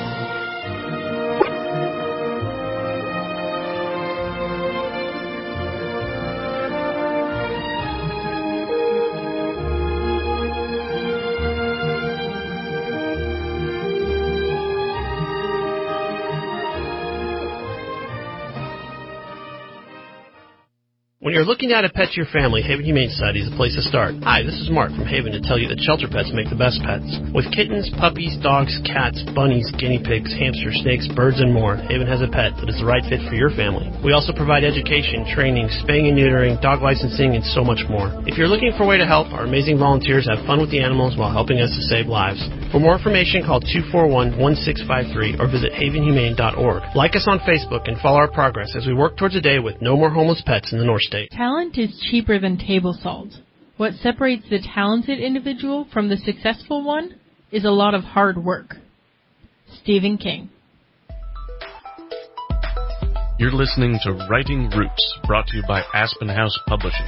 When you're looking at a pet to your family, Haven Humane Society is the place to start. Hi, this is Mark from Haven to tell you that shelter pets make the best pets. With kittens, puppies, dogs, cats, bunnies, guinea pigs, hamsters, snakes, birds, and more, Haven has a pet that is the right fit for your family. We also provide education, training, spaying and neutering, dog licensing, and so much more. If you're looking for a way to help, our amazing volunteers have fun with the animals while helping us to save lives. For more information, call 241-1653 or visit havenhumane.org. Like us on Facebook and follow our progress as we work towards a day with no more homeless pets in the North State.
Talent is cheaper than table salt. What separates the talented individual from the successful one is a lot of hard work. Stephen King.
You're listening to Writing Roots, brought to you by Aspen House Publishing.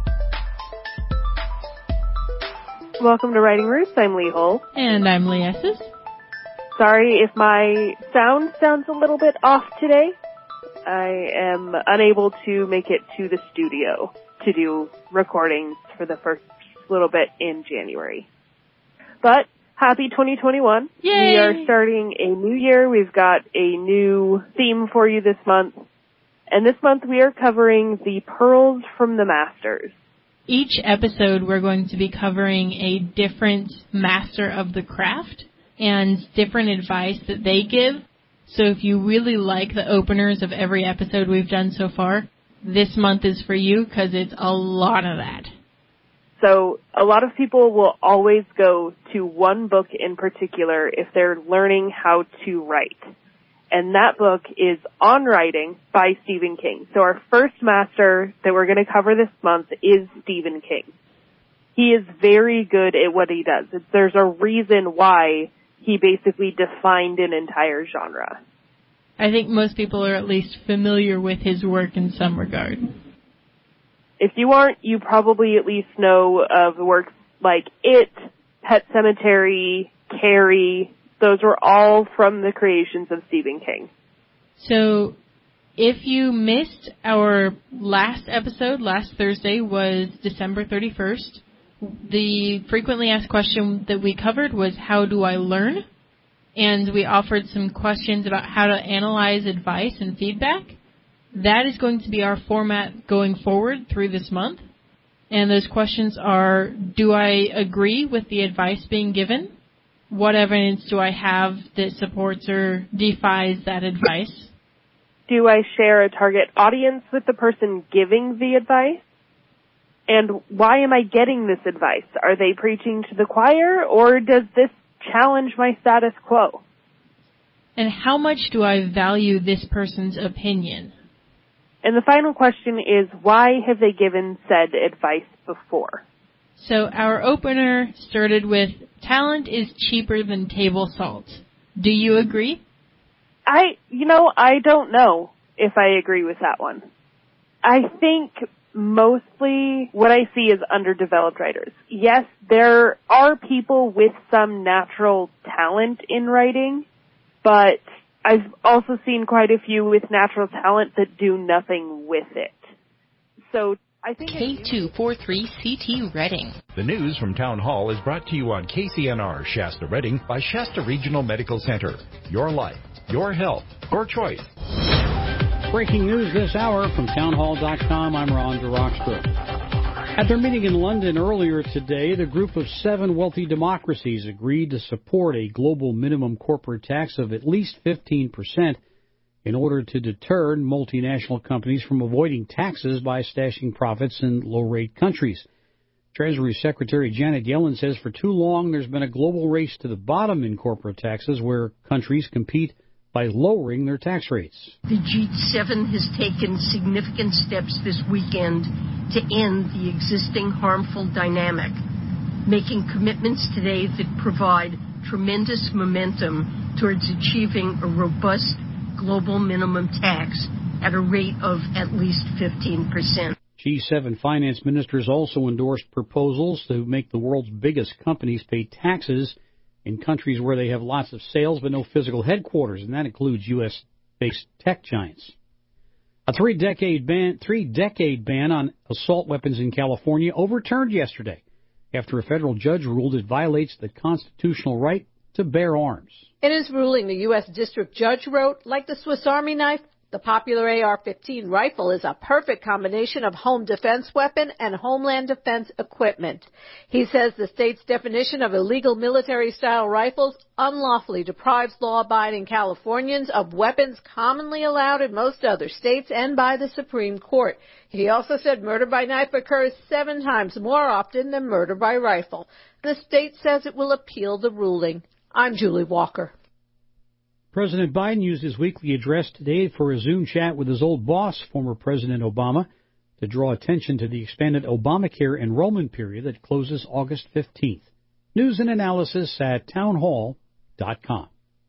Welcome to Writing Roots. I'm Lee Hull.
And I'm Lee Esses.
Sorry if my sound sounds a little bit off today. I am unable to make it to the studio to do recordings for the first little bit in January. But happy 2021.
Yay!
We are starting a new year. We've got a new theme for you this month. And this month we are covering the pearls from the masters.
Each episode we're going to be covering a different master of the craft and different advice that they give. So if you really like the openers of every episode we've done so far, this month is for you because it's a lot of that.
So a lot of people will always go to one book in particular if they're learning how to write. And that book is On Writing by Stephen King. So our first master that we're going to cover this month is Stephen King. He is very good at what he does. There's a reason why he basically defined an entire genre.
I think most people are at least familiar with his work in some regard.
If you aren't, you probably at least know of works like It, Pet Sematary, Carrie. Those were all from the creations of Stephen King.
So if you missed our last episode, last Thursday was December 31st. The frequently asked question that we covered was, how do I learn? and we offered some questions about how to analyze advice and feedback. That is going to be our format going forward through this month. And those questions are, do I agree with the advice being given? What evidence do I have that supports or defies that advice?
Do I share a target audience with the person giving the advice? And why am I getting this advice? Are they preaching to the choir, or does this challenge my status quo?
And how much do I value this person's opinion?
And the final question is, why have they given said advice before?
So our opener started with, talent is cheaper than table salt. Do you agree?
I don't know if I agree with that one. I think mostly what I see is underdeveloped writers. Yes, there are people with some natural talent in writing, but I've also seen quite a few with natural talent that do nothing with it. So I think
K243CT Reading.
The news from Town Hall is brought to you on KCNR Shasta Reading by Shasta Regional Medical Center. Your life, your health, your choice.
Breaking news this hour from townhall.com. I'm Ron DeRockstra. At their meeting in London earlier today, the group of 7 wealthy democracies agreed to support a global minimum corporate tax of at least 15% in order to deter multinational companies from avoiding taxes by stashing profits in low-rate countries. Treasury Secretary Janet Yellen says for too long there's been a global race to the bottom in corporate taxes where countries compete by lowering their tax rates.
The G7 has taken significant steps this weekend to end the existing harmful dynamic, making commitments today that provide tremendous momentum towards achieving a robust global minimum tax at a rate of at least 15%.
G7 finance ministers also endorsed proposals to make the world's biggest companies pay taxes in countries where they have lots of sales but no physical headquarters, and that includes U.S.-based tech giants. A three-decade ban on assault weapons in California overturned yesterday after a federal judge ruled it violates the constitutional right to bear arms.
In his ruling, the U.S. District Judge wrote, like the Swiss Army knife, the popular AR-15 rifle is a perfect combination of home defense weapon and homeland defense equipment. He says the state's definition of illegal military-style rifles unlawfully deprives law-abiding Californians of weapons commonly allowed in most other states and by the Supreme Court. He also said murder by knife occurs 7 times more often than murder by rifle. The state says it will appeal the ruling. I'm Julie Walker.
President Biden used his weekly address today for a Zoom chat with his old boss, former President Obama, to draw attention to the expanded Obamacare enrollment period that closes August 15th. News and analysis at townhall.com.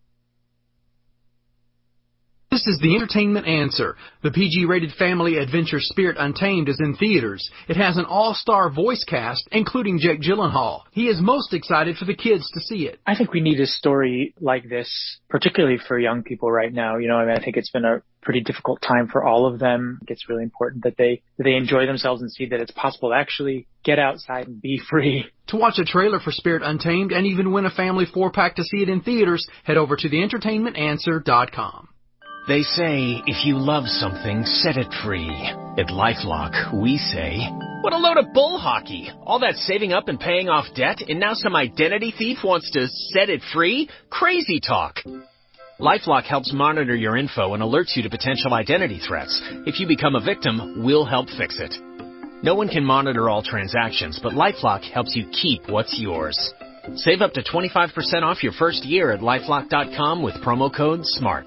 This is the Entertainment Answer. The PG-rated family adventure Spirit Untamed is in theaters. It has an all-star voice cast, including Jake Gyllenhaal. He is most excited for the kids to see it.
I think we need a story like this, particularly for young people right now. I think it's been a pretty difficult time for all of them. It's really important that they enjoy themselves and see that it's possible to actually get outside and be free.
To watch a trailer for Spirit Untamed and even win a family 4-pack to see it in theaters, head over to theentertainmentanswer.com.
They say, if you love something, set it free. At LifeLock, we say, what a load of bull hockey. All that saving up and paying off debt, and now some identity thief wants to set it free? Crazy talk. LifeLock helps monitor your info and alerts you to potential identity threats. If you become a victim, we'll help fix it. No one can monitor all transactions, but LifeLock helps you keep what's yours. Save up to 25% off your first year at LifeLock.com with promo code SMART.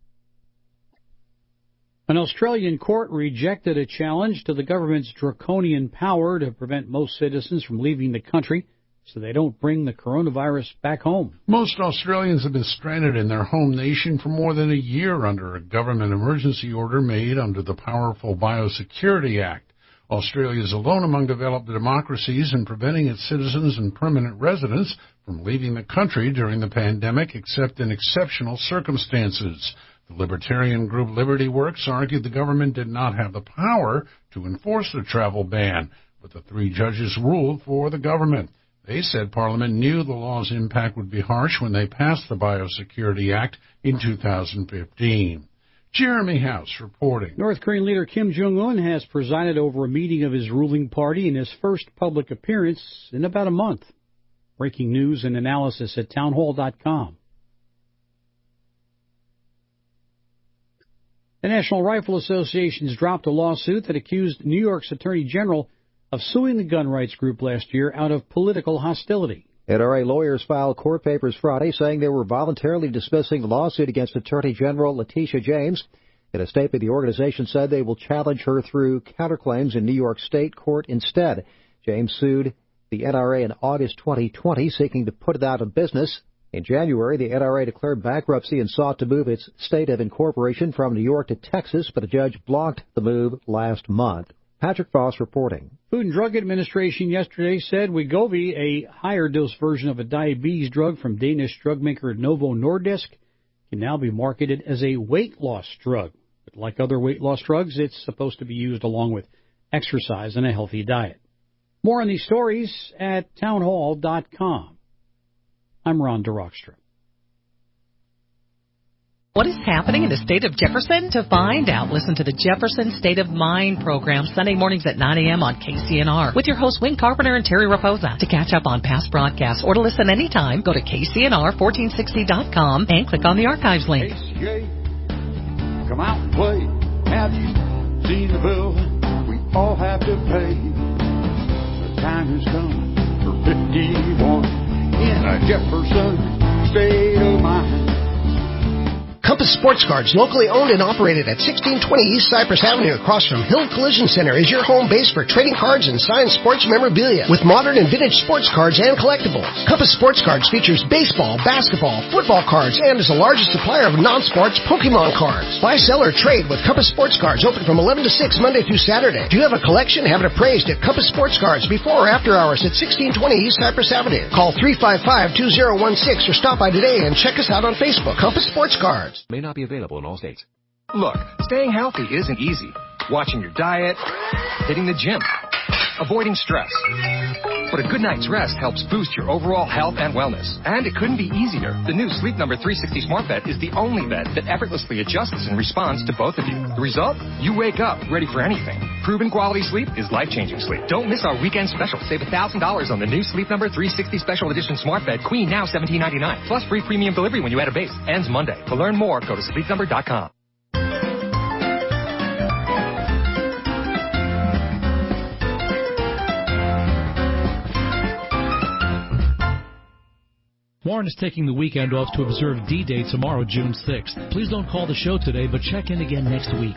An Australian court rejected a challenge to the government's draconian power to prevent most citizens from leaving the country so they don't bring the coronavirus back home.
Most Australians have been stranded in their home nation for more than a year under a government emergency order made under the powerful Biosecurity Act. Australia is alone among developed democracies in preventing its citizens and permanent residents from leaving the country during the pandemic, except in exceptional circumstances. The libertarian group Liberty Works argued the government did not have the power to enforce the travel ban, but the 3 judges ruled for the government. They said Parliament knew the law's impact would be harsh when they passed the Biosecurity Act in 2015. Jeremy House reporting.
North Korean leader Kim Jong-un has presided over a meeting of his ruling party in his first public appearance in about a month. Breaking news and analysis at townhall.com. The National Rifle Association has dropped a lawsuit that accused New York's Attorney General of suing the gun rights group last year out of political hostility.
NRA lawyers filed court papers Friday saying they were voluntarily dismissing the lawsuit against Attorney General Letitia James. In a statement, the organization said they will challenge her through counterclaims in New York State court instead. James sued the NRA in August 2020, seeking to put it out of business. In January, the NRA declared bankruptcy and sought to move its state of incorporation from New York to Texas, but a judge blocked the move last month. Patrick Foss reporting.
Food and Drug Administration yesterday said Wegovy, a higher-dose version of a diabetes drug from Danish drug maker Novo Nordisk, can now be marketed as a weight loss drug. But like other weight loss drugs, it's supposed to be used along with exercise and a healthy diet. More on these stories at townhall.com. I'm Ron DeRockstra.
What is happening in the state of Jefferson? To find out, listen to the Jefferson State of Mind program Sunday mornings at 9 a.m. on KCNR with your hosts Wayne Carpenter and Terry Raposa. To catch up on past broadcasts or to listen anytime, go to KCNR1460.com and click on the archives link.
ACA, come out and play. Have you seen the bill we all have to pay? The time has come for 51 in a Jefferson State of Mind.
Compass Sports Cards, locally owned and operated at 1620 East Cypress Avenue across from Hill Collision Center, is your home base for trading cards and signed sports memorabilia with modern and vintage sports cards and collectibles. Compass Sports Cards features baseball, basketball, football cards, and is the largest supplier of non-sports Pokemon cards. Buy, sell, or trade with Compass Sports Cards, open from 11 to 6 Monday through Saturday. Do you have a collection? Have it appraised at Compass Sports Cards before or after hours at 1620 East Cypress Avenue. Call 355-2016 or stop by today and check us out on Facebook. Compass Sports Cards.
May not be available in all states. Look, staying healthy isn't easy. Watching your diet, hitting the gym, avoiding stress. But a good night's rest helps boost your overall health and wellness. And it couldn't be easier. The new Sleep Number 360 Smart Bed is the only bed that effortlessly adjusts and responds to both of you. The result? You wake up ready for anything. Proven quality sleep is life-changing sleep. Don't miss our weekend special. Save $1,000 on the new Sleep Number 360 Special Edition Smart Bed Queen, now $17.99. Plus free premium delivery when you add a base. Ends Monday. To learn more, go to sleepnumber.com.
Warren is taking the weekend off to observe D-Day tomorrow, June 6th. Please don't call the show today, but check in again next week.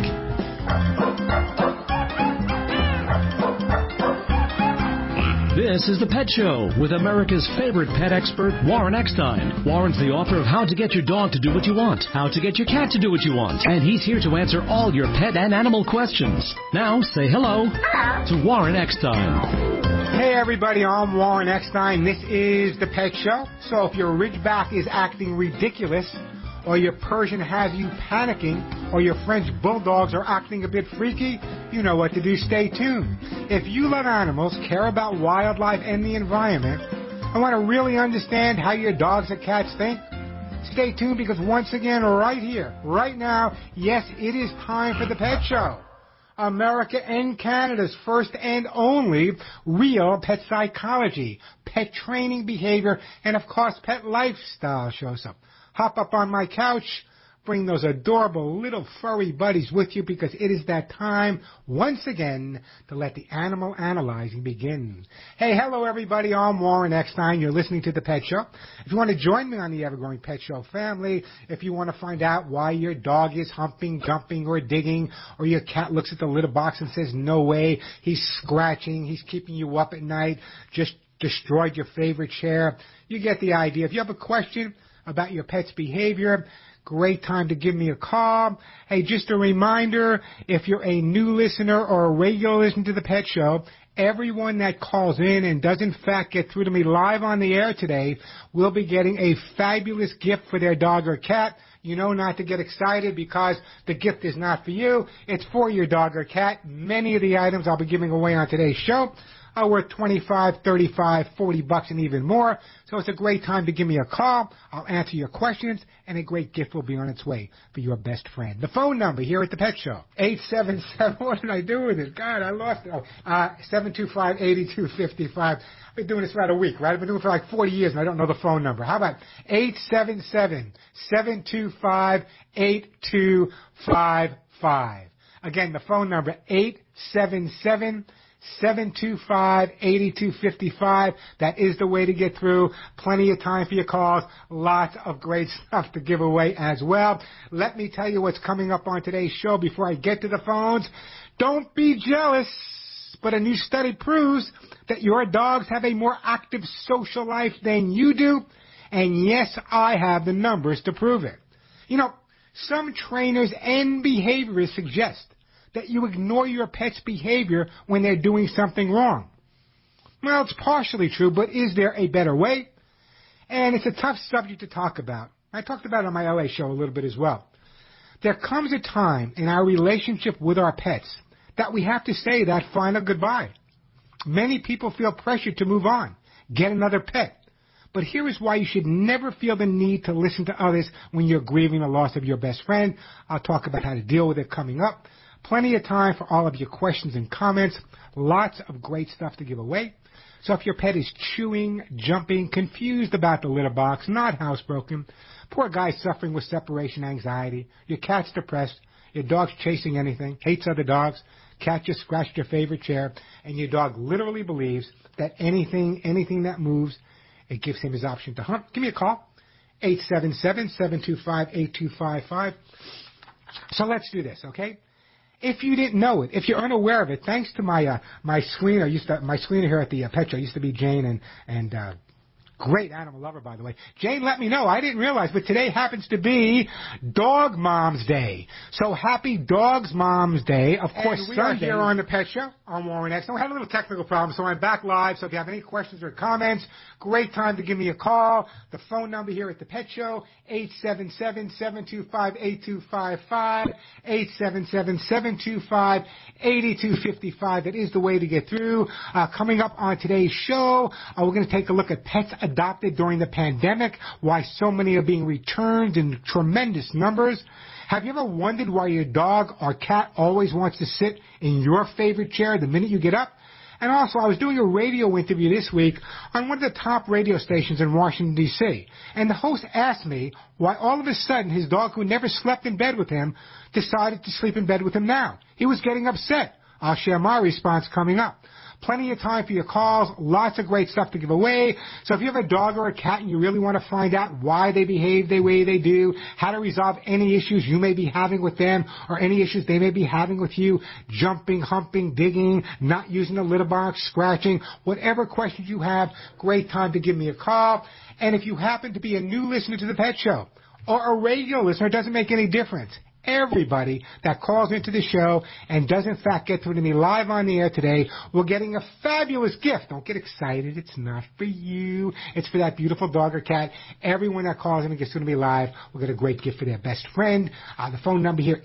This is The Pet Show with America's favorite pet expert, Warren Eckstein. Warren's the author of How to Get Your Dog to Do What You Want, How to Get Your Cat to Do What You Want, and he's here to answer all your pet and animal questions. Now, say hello to Warren Eckstein.
Hey everybody, I'm Warren Eckstein. This is The Pet Show. So if your Ridgeback is acting ridiculous, or your Persian has you panicking, or your French Bulldogs are acting a bit freaky, you know what to do. Stay tuned. If you love animals, care about wildlife and the environment, and want to really understand how your dogs or cats think, stay tuned, because once again, right here, right now, yes, it is time for The Pet Show. America and Canada's first and only real pet psychology, pet training, behavior, and of course pet lifestyle show. So hop up on my couch, bring those adorable little furry buddies with you, because it is that time once again to let the animal analyzing begin. Hey, hello everybody, I'm Warren Eckstein. You're listening to The Pet Show. If you want to join me on the ever-growing Pet Show family, if you want to find out why your dog is humping, jumping, or digging, or your cat looks at the litter box and says, no way, he's scratching, he's keeping you up at night, just destroyed your favorite chair, you get the idea. If you have a question about your pet's behavior, great time to give me a call. Hey, just a reminder, if you're a new listener or a regular listener to The Pet Show, everyone that calls in and does in fact get through to me live on the air today will be getting a fabulous gift for their dog or cat. You know not to get excited, because the gift is not for you. It's for your dog or cat. Many of the items I'll be giving away on today's show are worth $25, $35, $40, and even more. So it's a great time to give me a call. I'll answer your questions, and a great gift will be on its way for your best friend. The phone number here at the Pet Show, 877, what did I do with it? God, I lost it. 725-8255. I've been doing this for about a week, right? I've been doing it for like 40 years, and I don't know the phone number. How about 877-725-8255? Again, the phone number, 877-725-8255. That is the way to get through. Plenty of time for your calls. Lots of great stuff to give away as well. Let me tell you what's coming up on today's show before I get to the phones. Don't be jealous, but a new study proves that your dogs have a more active social life than you do. And yes, I have the numbers to prove it. You know, some trainers and behaviorists suggest that you ignore your pet's behavior when they're doing something wrong. Well, it's partially true, but is there a better way? And it's a tough subject to talk about. I talked about it on my LA show a little bit as well. There comes a time in our relationship with our pets that we have to say that final goodbye. Many people feel pressured to move on, get another pet. But here is why you should never feel the need to listen to others when you're grieving the loss of your best friend. I'll talk about how to deal with it coming up. Plenty of time for all of your questions and comments. Lots of great stuff to give away. So if your pet is chewing, jumping, confused about the litter box, not housebroken, poor guy suffering with separation anxiety, your cat's depressed, your dog's chasing anything, hates other dogs, cat just scratched your favorite chair, and your dog literally believes that anything that moves, it gives him his option to hump, give me a call, 877-725-8255. So let's do this, okay? If you didn't know it, if you're unaware of it, thanks to my screener, my screener here at the Pet Show used to be Jane and great animal lover, by the way. Jane let me know. I didn't realize, but today happens to be Dog Mom's Day. So happy Dog's Mom's Day. Of course, we are here on the Pet Show on Warren X. We had a little technical problem, so I'm back live. So if you have any questions or comments, great time to give me a call. The phone number here at the Pet Show, 877-725-8255, 877-725-8255. That is the way to get through. Coming up on today's show, we're going to take a look at pets adopted during the pandemic, why so many are being returned in tremendous numbers. Have you ever wondered why your dog or cat always wants to sit in your favorite chair the minute you get up? And also, I was doing a radio interview this week on one of the top radio stations in Washington, D.C., and the host asked me why all of a sudden his dog, who never slept in bed with him, decided to sleep in bed with him now. He was getting upset. I'll share my response coming up. Plenty of time for your calls, lots of great stuff to give away. So if you have a dog or a cat and you really want to find out why they behave the way they do, how to resolve any issues you may be having with them or any issues they may be having with you, jumping, humping, digging, not using the litter box, scratching, whatever questions you have, great time to give me a call. And if you happen to be a new listener to the Pet Show or a radio listener, it doesn't make any difference. Everybody that calls into the show and does in fact get through to me live on the air today, we're getting a fabulous gift. Don't get excited. It's not for you. It's for that beautiful dog or cat. Everyone that calls in and gets through to me live will get a great gift for their best friend. The phone number here,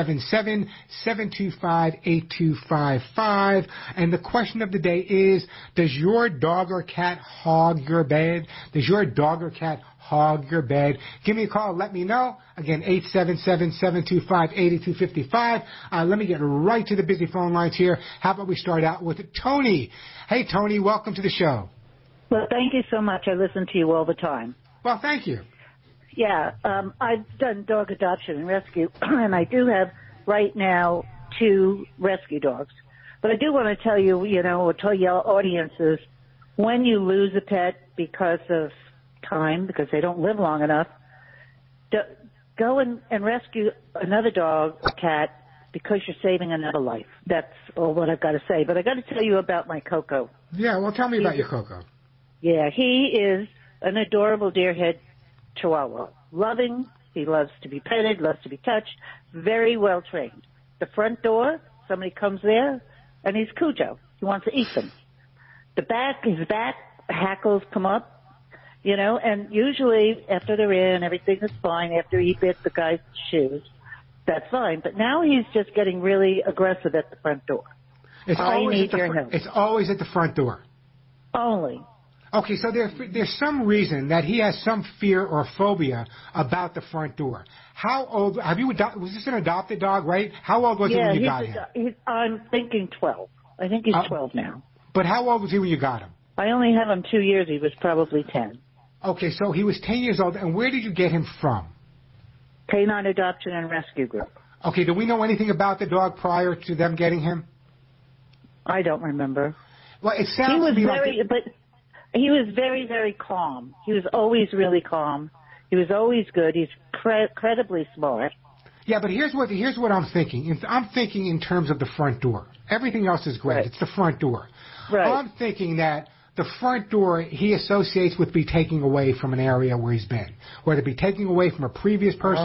877-725-8255. And the question of the day is, does your dog or cat hog your bed? Does your dog or cat hog your bed? Give me a call. Let me know. Again, 877-725-8255. Let me get right to the busy phone lines here. How about we start out with Tony? Hey, Tony, welcome to the show.
Well, thank you so much. I listen to you all the time.
Well, thank you.
Yeah, I've done dog adoption and rescue, and I do have right now 2 rescue dogs. But I do want to tell you, or tell your audiences, when you lose a pet because of time, because they don't live long enough, go and rescue another dog or cat because you're saving another life. That's all what I've got to say. But I got to tell you about my Coco.
Yeah, well, tell me about your Coco.
Yeah, he is an adorable deerhead Chihuahua. Loving, he loves to be petted, loves to be touched, very well trained. The front door, somebody comes there, and he's Cujo. He wants to eat them. His back hackles come up. And usually after they're in, everything is fine. After he bit the guy's shoes, that's fine. But now he's just getting really aggressive at the front door.
It's It's always at the front door.
Only.
Okay, so there's some reason that he has some fear or phobia about the front door. How old have you was this an adopted dog, right? How old was he when you got him?
I'm thinking 12. I think he's 12 now.
But how old was he when you got him?
I only had him 2 years. He was probably 10.
Okay, so he was 10 years old. And where did you get him from?
Canine Adoption and Rescue Group.
Okay, do we know anything about the dog prior to them getting him?
I don't remember.
Well, it sounds to me
but he was very, very calm. He was always really calm. He was always good. He's incredibly smart.
Yeah, but here's what I'm thinking. I'm thinking in terms of the front door. Everything else is great. Right. It's the front door.
Right.
I'm thinking that the front door he associates with be taking away from an area where he's been, or to be taking away from a previous person.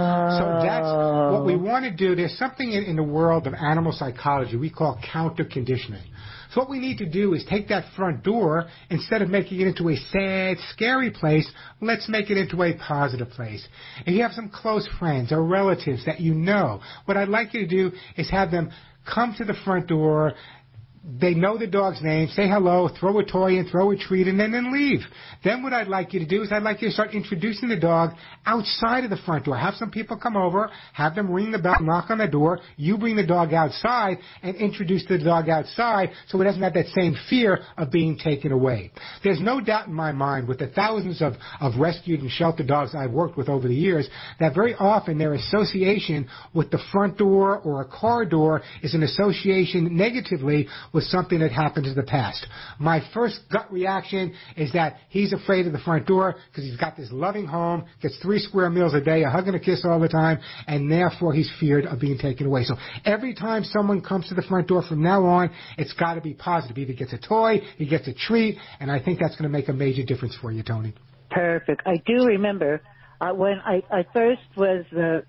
So that's what we want to do. There's something in the world of animal psychology we call counter conditioning. So what we need to do is take that front door, instead of making it into a sad, scary place, let's make it into a positive place. If you have some close friends or relatives that you know, what I'd like you to do is have them come to the front door. They know the dog's name, say hello, throw a toy in, throw a treat, and then leave. Then what I'd like you to do is I'd like you to start introducing the dog outside of the front door. Have some people come over, have them ring the bell, knock on the door. You bring the dog outside and introduce the dog outside so it doesn't have that same fear of being taken away. There's no doubt in my mind, with the thousands of rescued and sheltered dogs I've worked with over the years, that very often their association with the front door or a car door is an association negatively with something that happened in the past. My first gut reaction is that he's afraid of the front door because he's got this loving home, gets 3 square meals a day, a hug and a kiss all the time, and therefore he's feared of being taken away. So every time someone comes to the front door from now on, it's got to be positive. Either gets a toy, he gets a treat, and I think that's going to make a major difference for you, Tony.
Perfect. I do remember when I first was the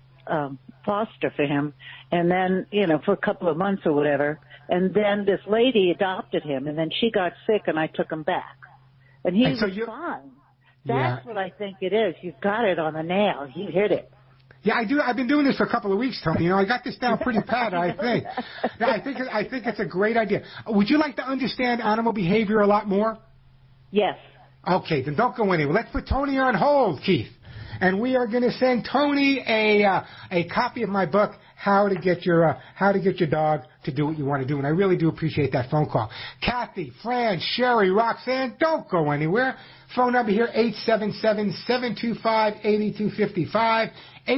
foster for him, and then, for a couple of months or whatever, and then this lady adopted him, and then she got sick, and I took him back. And he was fine. That's what I think it is. You've got it on the nail. You hit it.
Yeah, I do. I've been doing this for a couple of weeks, Tony. I got this down pretty pat, I think. Yeah, I think it's a great idea. Would you like to understand animal behavior a lot more?
Yes.
Okay, then don't go anywhere. Let's put Tony on hold, Keith. And we are going to send Tony a copy of my book, How to Get Your Dog to Do What You Want to Do. And I really do appreciate that phone call. Kathy, Fran, Sherry, Roxanne, don't go anywhere. Phone number here, 877-725-8255.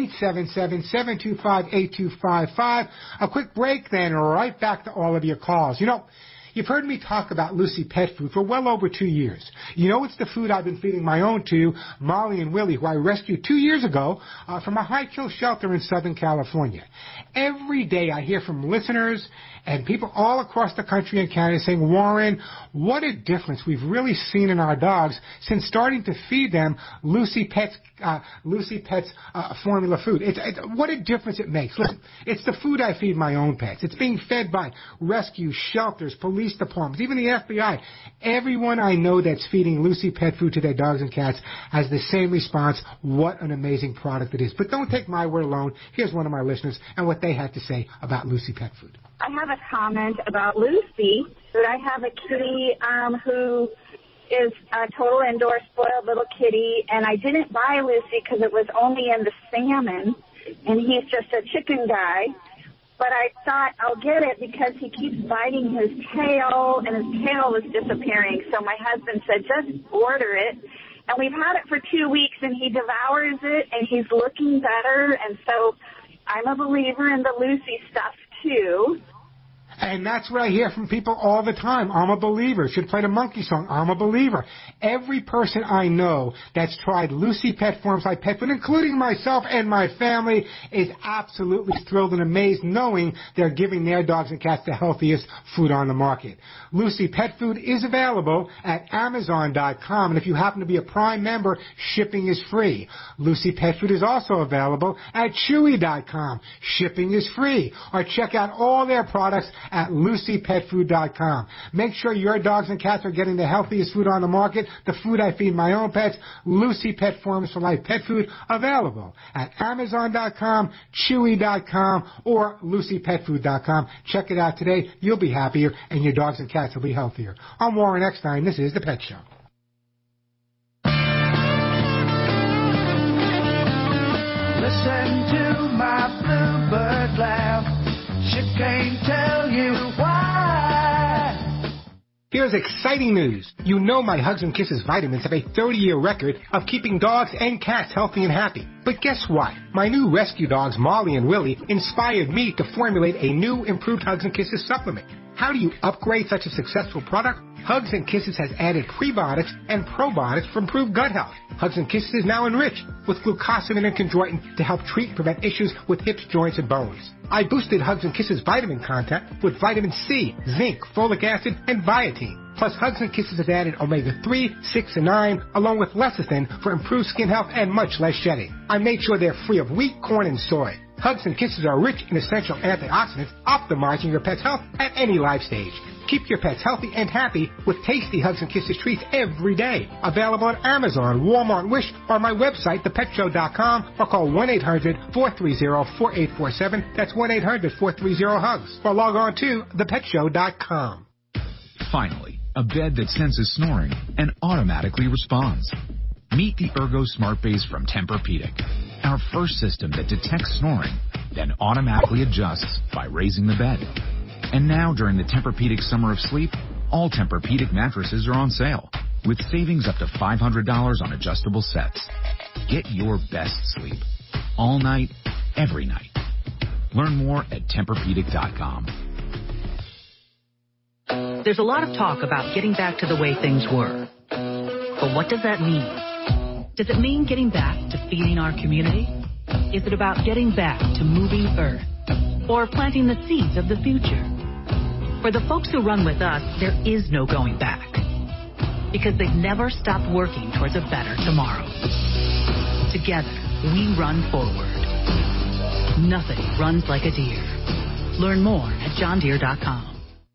877-725-8255. A quick break, then right back to all of your calls. You've heard me talk about Lucy Pet Food for well over 2 years. It's the food I've been feeding my own two, Molly and Willie, who I rescued 2 years ago from a high-kill shelter in Southern California. Every day I hear from listeners and people all across the country and Canada saying, Warren, what a difference we've really seen in our dogs since starting to feed them Lucy Pet's formula food. What a difference it makes. Listen, it's the food I feed my own pets. It's being fed by rescue shelters, police departments, even the FBI. Everyone I know that's feeding Lucy Pet Food to their dogs and cats has the same response. What an amazing product it is. But don't take my word alone. Here's one of my listeners and what they had to say about Lucy Pet Food.
I have a comment about Lucy, that I have a kitty who is a total indoor spoiled little kitty, and I didn't buy Lucy because it was only in the salmon, and he's just a chicken guy. But I thought I'll get it because he keeps biting his tail, and his tail was disappearing. So my husband said, just order it. And we've had it for 2 weeks, and he devours it, and he's looking better. And so I'm a believer in the Lucy stuff, too.
And that's what I hear from people all the time. I'm a believer. Should play the monkey song. I'm a believer. Every person I know that's tried Lucy Pet Forms like Pet Food, including myself and my family, is absolutely thrilled and amazed knowing they're giving their dogs and cats the healthiest food on the market. Lucy Pet Food is available at Amazon.com, and if you happen to be a Prime member, shipping is free. Lucy Pet Food is also available at Chewy.com. Shipping is free. Or check out all their products at LucyPetFood.com. Make sure your dogs and cats are getting the healthiest food on the market, the food I feed my own pets. Lucy Pet Forms for Life pet food available at Amazon.com, Chewy.com, or LucyPetFood.com. Check it out today. You'll be happier, and your dogs and cats will be healthier. I'm Warren Eckstein. This is The Pet Show.
Listen to my bluebird laugh. She can't tell you why.
Here's exciting news. You know my Hugs and Kisses vitamins have a 30-year record of keeping dogs and cats healthy and happy. But guess what? My new rescue dogs, Molly and Willie, inspired me to formulate a new improved Hugs and Kisses supplement. How do you upgrade such a successful product? Hugs and Kisses has added prebiotics and probiotics for improved gut health. Hugs and Kisses is now enriched with glucosamine and chondroitin to help treat and prevent issues with hips, joints, and bones. I boosted Hugs and Kisses vitamin content with vitamin C, zinc, folic acid, and biotin. Plus, Hugs and Kisses has added omega-3, 6, and 9, along with lecithin for improved skin health and much less shedding. I made sure they're free of wheat, corn, and soy. Hugs and Kisses are rich in essential antioxidants, optimizing your pet's health at any life stage. Keep your pets healthy and happy with tasty Hugs and Kisses treats every day. Available on Amazon, Walmart, Wish, or my website, thepetshow.com, or call 1-800-430-4847. That's 1-800-430-HUGS. Or log on to thepetshow.com.
Finally, a bed that senses snoring and automatically responds. Meet the Ergo Smart Base from Tempur-Pedic, our first system that detects snoring, then automatically adjusts by raising the bed. And now, during the Tempur-Pedic Summer of Sleep, all Tempur-Pedic mattresses are on sale, with savings up to $500 on adjustable sets. Get your best sleep, all night, every night. Learn more at Tempur-Pedic.com.
There's a lot of talk about getting back to the way things were. But what does that mean? Does it mean getting back to feeding our community? Is it about getting back to moving Earth? Or planting the seeds of the future? For the folks who run with us, there is no going back. Because they've never stopped working towards a better tomorrow. Together, we run forward. Nothing runs like a deer. Learn more at johndeere.com.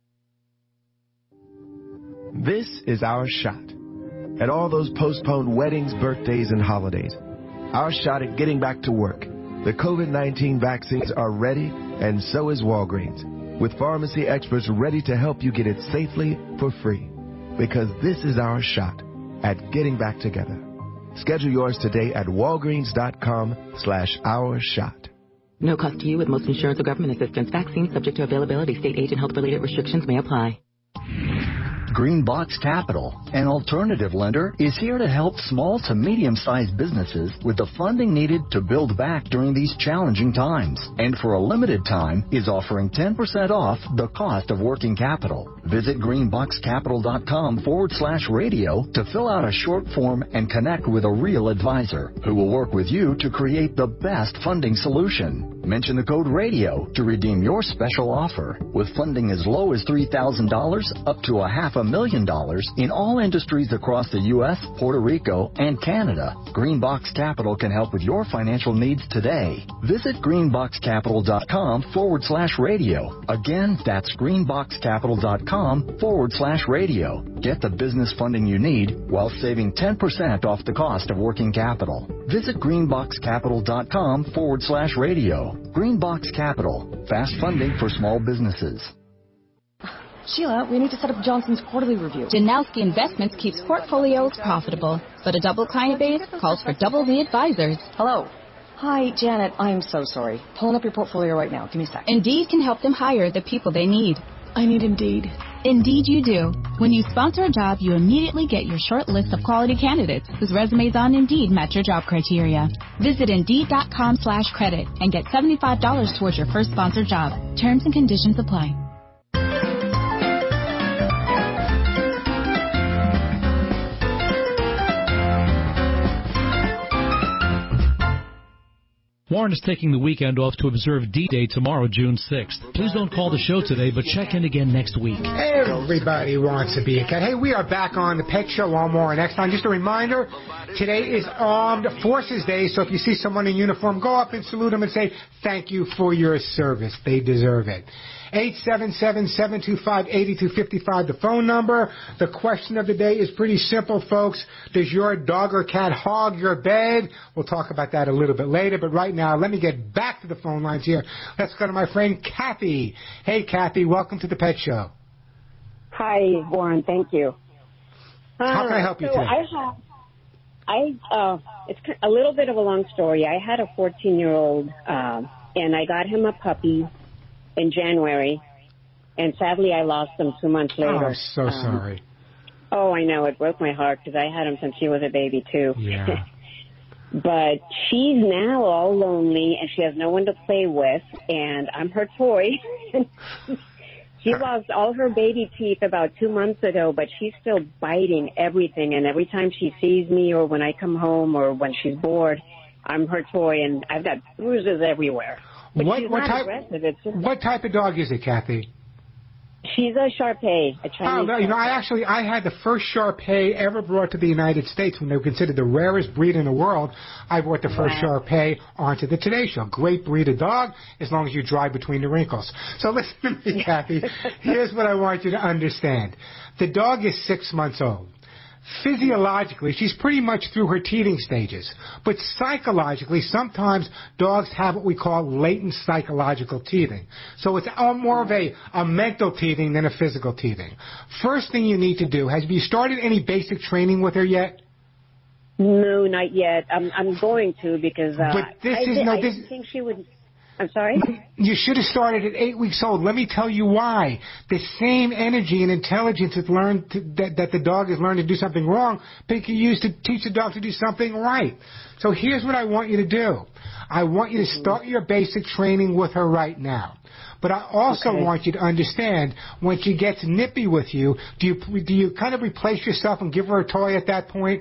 This is our shot at all those postponed weddings, birthdays, and holidays. Our shot at getting back to work. The COVID-19 vaccines are ready, and so is Walgreens, with pharmacy experts ready to help you get it safely for free. Because this is our shot at getting back together. Schedule yours today at walgreens.com/ourshot.
No cost to you with most insurance or government assistance. Vaccine subject to availability. State age and health-related restrictions may apply.
Greenbox Capital, an alternative lender, is here to help small to medium-sized businesses with the funding needed to build back during these challenging times. And for a limited time, is offering 10% off the cost of working capital. Visit greenboxcapital.com/radio to fill out a short form and connect with a real advisor who will work with you to create the best funding solution. Mention the code RADIO to redeem your special offer. With funding as low as $3,000 up to $500,000 in all industries across the U.S., Puerto Rico, and Canada, Greenbox Capital can help with your financial needs today. Visit greenboxcapital.com/radio. Again, that's greenboxcapital.com/radio. Get the business funding you need while saving 10% off the cost of working capital. Visit greenboxcapital.com/radio. Greenbox Capital, fast funding for small businesses.
Sheila, we need to set up Johnson's quarterly review. Janowski Investments keeps portfolios profitable, but a double client base calls for double the advisors. Hello. Hi, Janet. I'm so sorry. Pulling up your portfolio right now. Give me a sec. Indeed can help them hire the people they need. I need Indeed. Indeed you do. When you sponsor a job, you immediately get your short list of quality candidates whose resumes on Indeed match your job criteria. Visit Indeed.com/credit and get $75 towards your first sponsored job. Terms and conditions apply.
Warren is taking the weekend off to observe D-Day tomorrow, June 6th. Please don't call the show today, but check in again next week.
Everybody wants to be a cat. Hey, we are back on the Pet Show on more next time. Just a reminder, today is Armed Forces Day, so if you see someone in uniform, go up and salute them and say thank you for your service. They deserve it. 877-725-8255, the phone number. The question of the day is pretty simple, folks. Does your dog or cat hog your bed? We'll talk about that a little bit later, but right now, let me get back to the phone lines here. Let's go to my friend Kathy. Hey, Kathy, welcome to the Pet Show.
Hi, Warren. Thank you.
How can I help you today?
It's a little bit of a long story. I had a 14-year-old, and I got him a puppy in January, and sadly I lost him 2 months later.
Oh, I'm so sorry.
Oh, I know. It broke my heart because I had him since he was a baby, too.
Yeah.
But she's now all lonely, and she has no one to play with, and I'm her toy. She lost all her baby teeth about 2 months ago, but she's still biting everything. And every time she sees me or when I come home or when she's bored, I'm her toy, and I've got bruises everywhere. But she's not aggressive. It's just
what type of dog is it, Kathy?
She's a Shar-Pei, a Chinese.
Oh, I had the first Shar-Pei ever brought to the United States when they were considered the rarest breed in the world. I brought the first Shar-Pei onto the Today Show. Great breed of dog, as long as you drive between the wrinkles. So listen to me, Kathy. Here's what I want you to understand. The dog is 6 months old. Physiologically, she's pretty much through her teething stages. But psychologically, sometimes dogs have what we call latent psychological teething. So it's more of a mental teething than a physical teething. First thing you need to do, have you started any basic training with her yet?
No, not yet. I'm going to because
I
think she would. I'm sorry?
You should have started at 8 weeks old. Let me tell you why. The same energy and intelligence that the dog has learned to do something wrong, they can use to teach the dog to do something right. So here's what I want you to do. I want you to start your basic training with her right now. But I also want you to understand, when she gets nippy with you, do you kind of replace yourself and give her a toy at that point?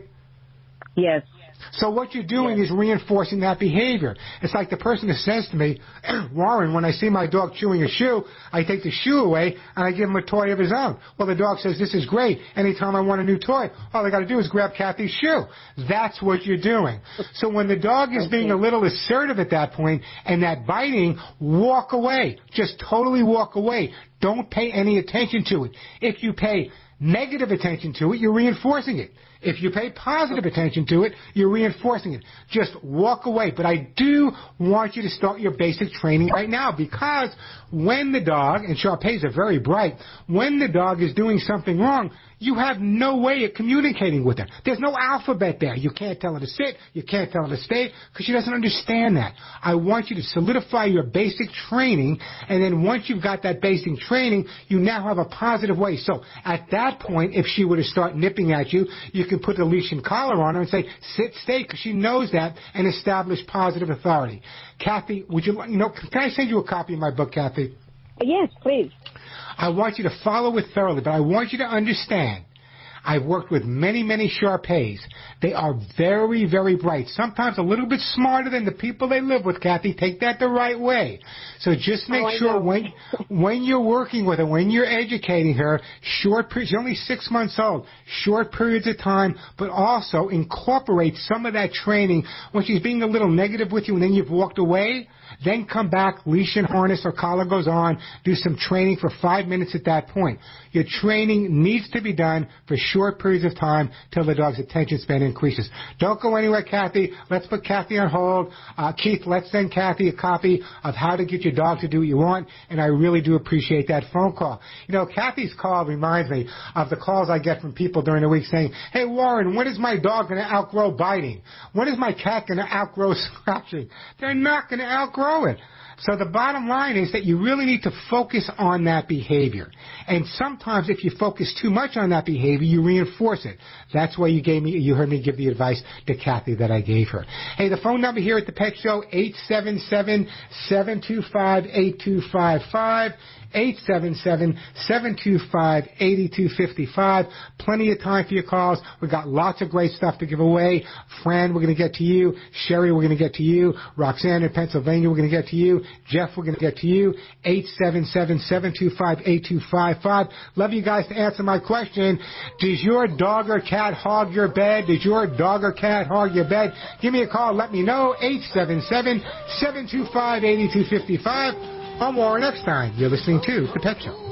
Yes.
So what you're doing is reinforcing that behavior. It's like the person that says to me, Warren, when I see my dog chewing a shoe, I take the shoe away and I give him a toy of his own. Well, the dog says, this is great. Anytime I want a new toy, all I got to do is grab Kathy's shoe. That's what you're doing. So when the dog is being a little assertive at that point and that biting, walk away. Just totally walk away. Don't pay any attention to it. If you pay negative attention to it, you're reinforcing it. If you pay positive attention to it, you're reinforcing it. Just walk away. But I do want you to start your basic training right now, because when the dog, and Shar-Peis are very bright, when the dog is doing something wrong, you have no way of communicating with her. There's no alphabet there. You can't tell her to sit. You can't tell her to stay, because she doesn't understand that. I want you to solidify your basic training, and then once you've got that basic training, you now have a positive way. So at that point, if she were to start nipping at you, you can put the leash and collar on her and say, sit, stay, because she knows that, and establish positive authority. Kathy, would you, can I send you a copy of my book, Kathy?
Yes, please.
I want you to follow it thoroughly, but I want you to understand, I've worked with many, many Shar-Peis. They are very, very bright. Sometimes a little bit smarter than the people they live with, Kathy. Take that the right way. So just make sure when you're working with her, when you're educating her, short periods, she's only 6 months old, short periods of time, but also incorporate some of that training. When she's being a little negative with you and then you've walked away, then come back, leash and harness or collar goes on, do some training for 5 minutes at that point. Your training needs to be done for short periods of time till the dog's attention span increases. Don't go anywhere, Kathy. Let's put Kathy on hold. Keith, let's send Kathy a copy of how to get your dog to do what you want, and I really do appreciate that phone call. Kathy's call reminds me of the calls I get from people during the week saying, hey, Warren, when is my dog going to outgrow biting? When is my cat going to outgrow scratching? They're not going to outgrow it. So the bottom line is that you really need to focus on that behavior. And sometimes if you focus too much on that behavior, you reinforce it. That's why you heard me give the advice to Kathy that I gave her. Hey, the phone number here at the Pet Show, 877-725-8255. 877-725-8255. Plenty of time for your calls. We've got lots of great stuff to give away. Fran, we're going to get to you. Sherry, we're going to get to you. Roxanne in Pennsylvania, we're going to get to you. Jeff, we're going to get to you. 877-725-8255. Love you guys to answer my question. Does your dog or cat hog your bed? Does your dog or cat hog your bed? Give me a call. Let me know. 877-725-8255. I'm Warren Epstein. You're listening to The Pet Show.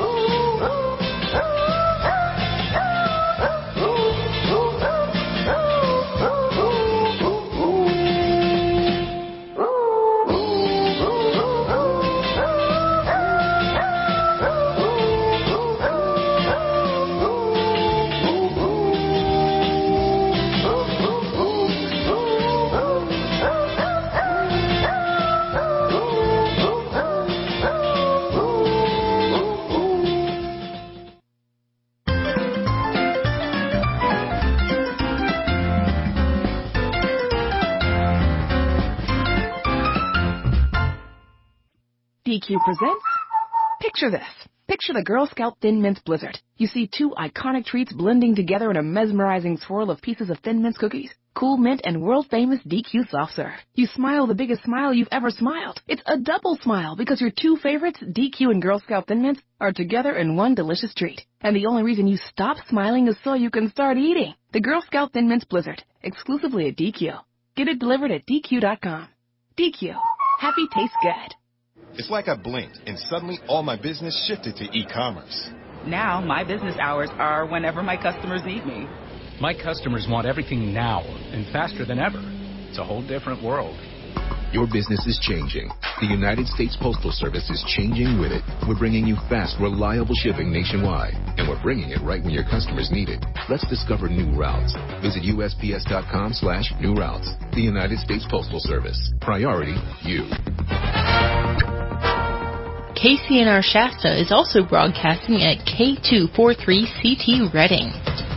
DQ presents Picture This. Picture the Girl Scout Thin Mints Blizzard. You see two iconic treats blending together in a mesmerizing swirl of pieces of Thin Mints cookies, Cool Mint, and world-famous DQ Soft Serve. You smile the biggest smile you've ever smiled. It's a double smile because your two favorites, DQ and Girl Scout Thin Mints, are together in one delicious treat. And the only reason you stop smiling is so you can start eating. The Girl Scout Thin Mints Blizzard, exclusively at DQ. Get it delivered at DQ.com. DQ. Happy tastes good.
It's like I blinked, and suddenly all my business shifted to e-commerce.
Now, my business hours are whenever my customers need me.
My customers want everything now and faster than ever. It's a whole different world.
Your business is changing. The United States Postal Service is changing with it. We're bringing you fast, reliable shipping nationwide, and we're bringing it right when your customers need it. Let's discover new routes. Visit USPS.com/new routes. The United States Postal Service. Priority, you.
KCNR Shasta is also broadcasting at K243CT Reading.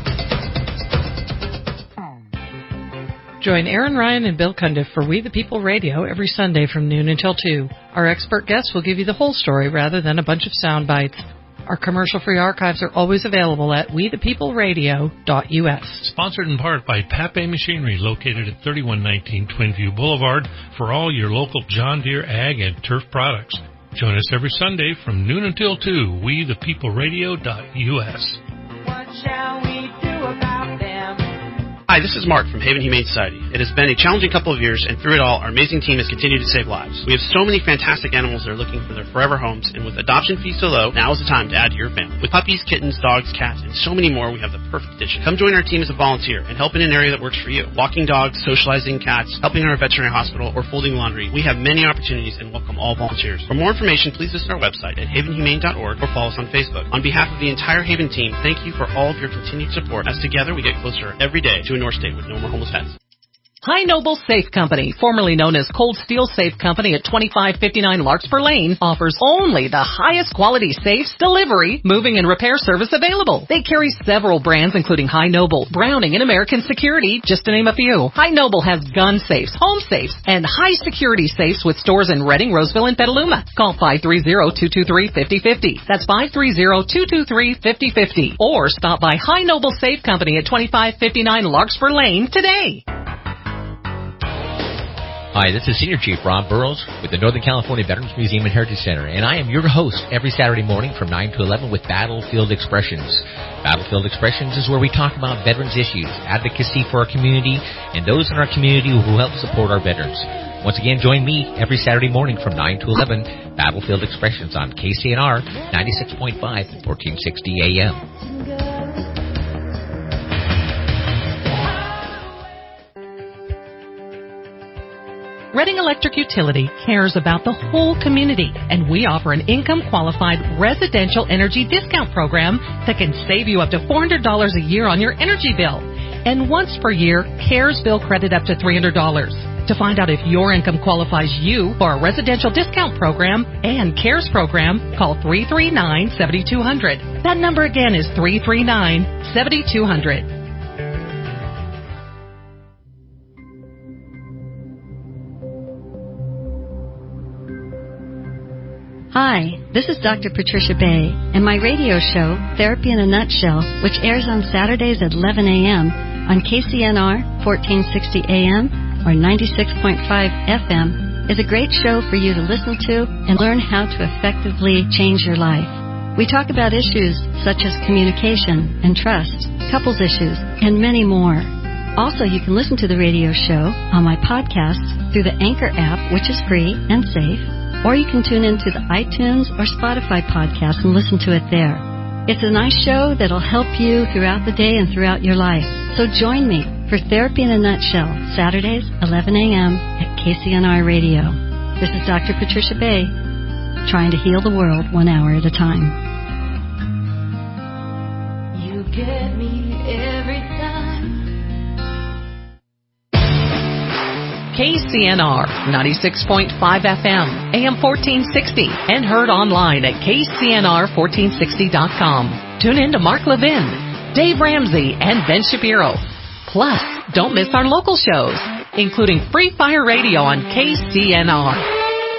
Join Aaron Ryan and Bill Cundiff for We the People Radio every Sunday from noon until 2. Our expert guests will give you the whole story rather than a bunch of sound bites. Our commercial-free archives are always available at wethepeopleradio.us.
Sponsored in part by Pape Machinery, located at 3119 Twinview Boulevard, for all your local John Deere ag and turf products. Join us every Sunday from noon until 2, wethepeopleradio.us.
What shall we do about them?
Hi, this is Mark from Haven Humane Society. It has been a challenging couple of years, and through it all, our amazing team has continued to save lives. We have so many fantastic animals that are looking for their forever homes, and with adoption fees so low, now is the time to add to your family. With puppies, kittens, dogs, cats, and so many more, we have the perfect addition. Come join our team as a volunteer and help in an area that works for you. Walking dogs, socializing cats, helping in our veterinary hospital, or folding laundry. We have many opportunities and welcome all volunteers. For more information, please visit our website at havenhumane.org or follow us on Facebook. On behalf of the entire Haven team, thank you for all of your continued support, as together we get closer every day to a North State with no more homeless pets.
High Noble Safe Company, formerly known as Cold Steel Safe Company at 2559 Larkspur Lane, offers only the highest quality safes, delivery, moving, and repair service available. They carry several brands including High Noble, Browning, and American Security, just to name a few. High Noble has gun safes, home safes, and high security safes with stores in Reading, Roseville, and Petaluma. Call 530-223-5050. That's 530-223-5050. Or stop by High Noble Safe Company at 2559 Larkspur Lane today.
Hi, this is Senior Chief Rob Burrows with the Northern California Veterans Museum and Heritage Center, and I am your host every Saturday morning from 9 to 11 with Battlefield Expressions. Battlefield Expressions is where we talk about veterans issues, advocacy for our community, and those in our community who help support our veterans. Once again, join me every Saturday morning from 9 to 11, Battlefield Expressions on KCNR 96.5 and 1460 AM.
Reading Electric Utility cares about the whole community, and we offer an income-qualified residential energy discount program that can save you up to $400 a year on your energy bill. And once per year, CARES bill credit up to $300. To find out if your income qualifies you for a residential discount program and CARES program, call 339-7200. That number again is 339-7200.
Hi, this is Dr. Patricia Bay, and my radio show, Therapy in a Nutshell, which airs on Saturdays at 11 a.m. on KCNR 1460 AM or 96.5 FM, is a great show for you to listen to and learn how to effectively change your life. We talk about issues such as communication and trust, couples issues, and many more. Also, you can listen to the radio show on my podcast through the Anchor app, which is free and safe, Or you can tune into the iTunes or Spotify podcast and listen to it there. It's a nice show that'll help you throughout the day and throughout your life. So join me for Therapy in a Nutshell, Saturdays, 11 a.m. at KCNR Radio. This is Dr. Patricia Bay, trying to heal the world 1 hour at a time.
You get me every time.
KCNR 96.5 FM, AM 1460, and heard online at KCNR1460.com. Tune in to Mark Levin, Dave Ramsey, and Ben Shapiro. Plus, don't miss our local shows, including Free Fire Radio on KCNR.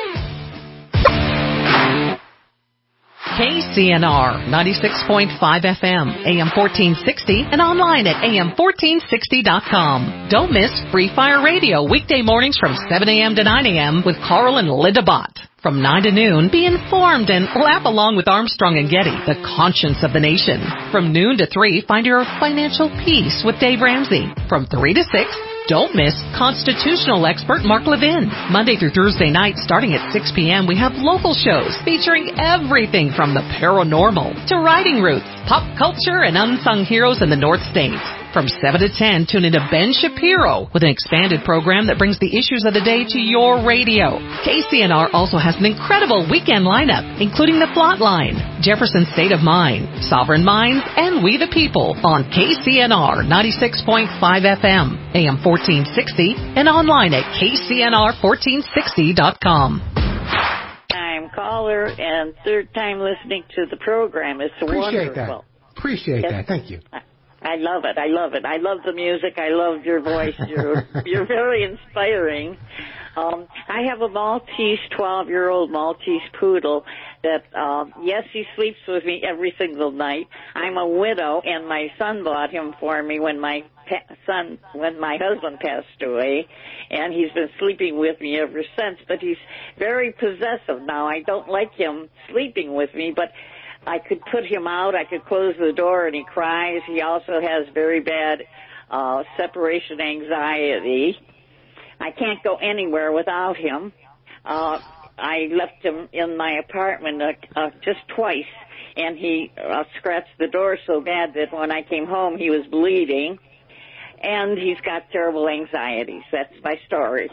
KCNR 96.5 FM, AM 1460, and online at AM1460.com. Don't miss Free Fire Radio weekday mornings from 7 a.m. to 9 a.m. with Carl and Linda Bott. From 9 to noon, be informed and laugh along with Armstrong and Getty, the conscience of the nation. From noon to 3, find your financial peace with Dave Ramsey. From 3 to 6, don't miss constitutional expert Mark Levin. Monday through Thursday night, starting at 6 p.m., we have local shows featuring everything from the paranormal to riding routes, pop culture, and unsung heroes in the North States. From 7 to 10, tune into Ben Shapiro with an expanded program that brings the issues of the day to your radio. KCNR also has an incredible weekend lineup, including The Plot Line, Jefferson State of Mind, Sovereign Minds, and We the People on KCNR 96.5 FM, AM 1460, and online at KCNR1460.com.
I'm caller and third time listening to the program. It's wonderful.
Appreciate that. Thank you.
I love it. I love it. I love the music. I love your voice. You're very inspiring. I have a Maltese, 12-year-old Maltese poodle that, yes, he sleeps with me every single night. I'm a widow, and my son bought him for me when my husband passed away, and he's been sleeping with me ever since, but he's very possessive now. I don't like him sleeping with me, but I could put him out, I could close the door, and he cries. He also has very bad separation anxiety. I can't go anywhere without him. I left him in my apartment just twice, and he scratched the door so bad that when I came home he was bleeding, and he's got terrible anxieties. That's my story.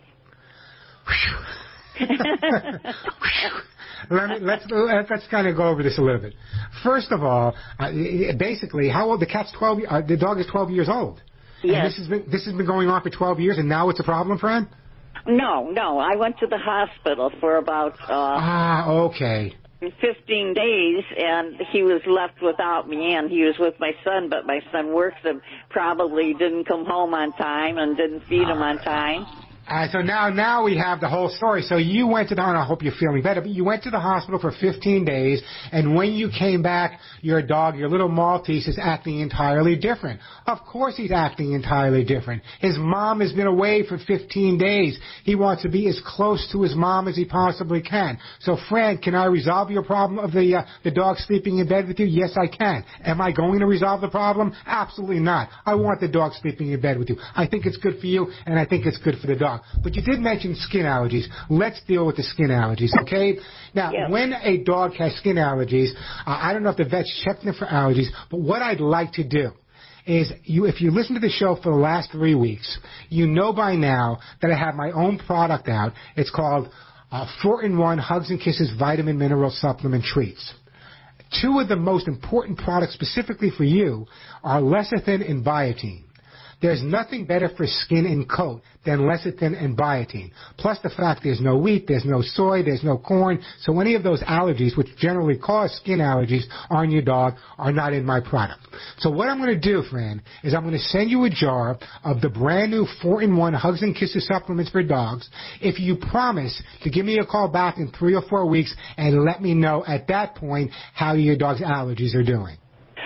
Let's kind of go over this a little bit. First of all, basically, how old? The cat's 12. The dog is 12 years old.
Yes.
And this has been going on for 12 years, and now it's a problem, friend?
No. I went to the hospital for about
okay.
15 days, and he was left without me, and he was with my son, but my son works and probably didn't come home on time and didn't feed him on time.
So now we have the whole story. So you went to the, and I hope you're feeling better, but you went to the hospital for 15 days, and when you came back, your dog, your little Maltese, is acting entirely different. Of course he's acting entirely different. His mom has been away for 15 days. He wants to be as close to his mom as he possibly can. So, Fran, can I resolve your problem of the dog sleeping in bed with you? Yes, I can. Am I going to resolve the problem? Absolutely not. I want the dog sleeping in bed with you. I think it's good for you, and I think it's good for the dog. But you did mention skin allergies. Let's deal with the skin allergies, okay? Now, when a dog has skin allergies, I don't know if the vet's checked them for allergies, but what I'd like to do is, if you listen to the show for the last 3 weeks, you know by now that I have my own product out. It's called 4-in-1 Hugs and Kisses Vitamin Mineral Supplement Treats. Two of the most important products specifically for you are lecithin and biotin. There's nothing better for skin and coat than lecithin and biotin. Plus the fact there's no wheat, there's no soy, there's no corn. So any of those allergies, which generally cause skin allergies on your dog, are not in my product. So what I'm going to do, Fran, is I'm going to send you a jar of the brand new 4-in-1 Hugs and Kisses supplements for dogs if you promise to give me a call back in 3 or 4 weeks and let me know at that point how your dog's allergies are doing.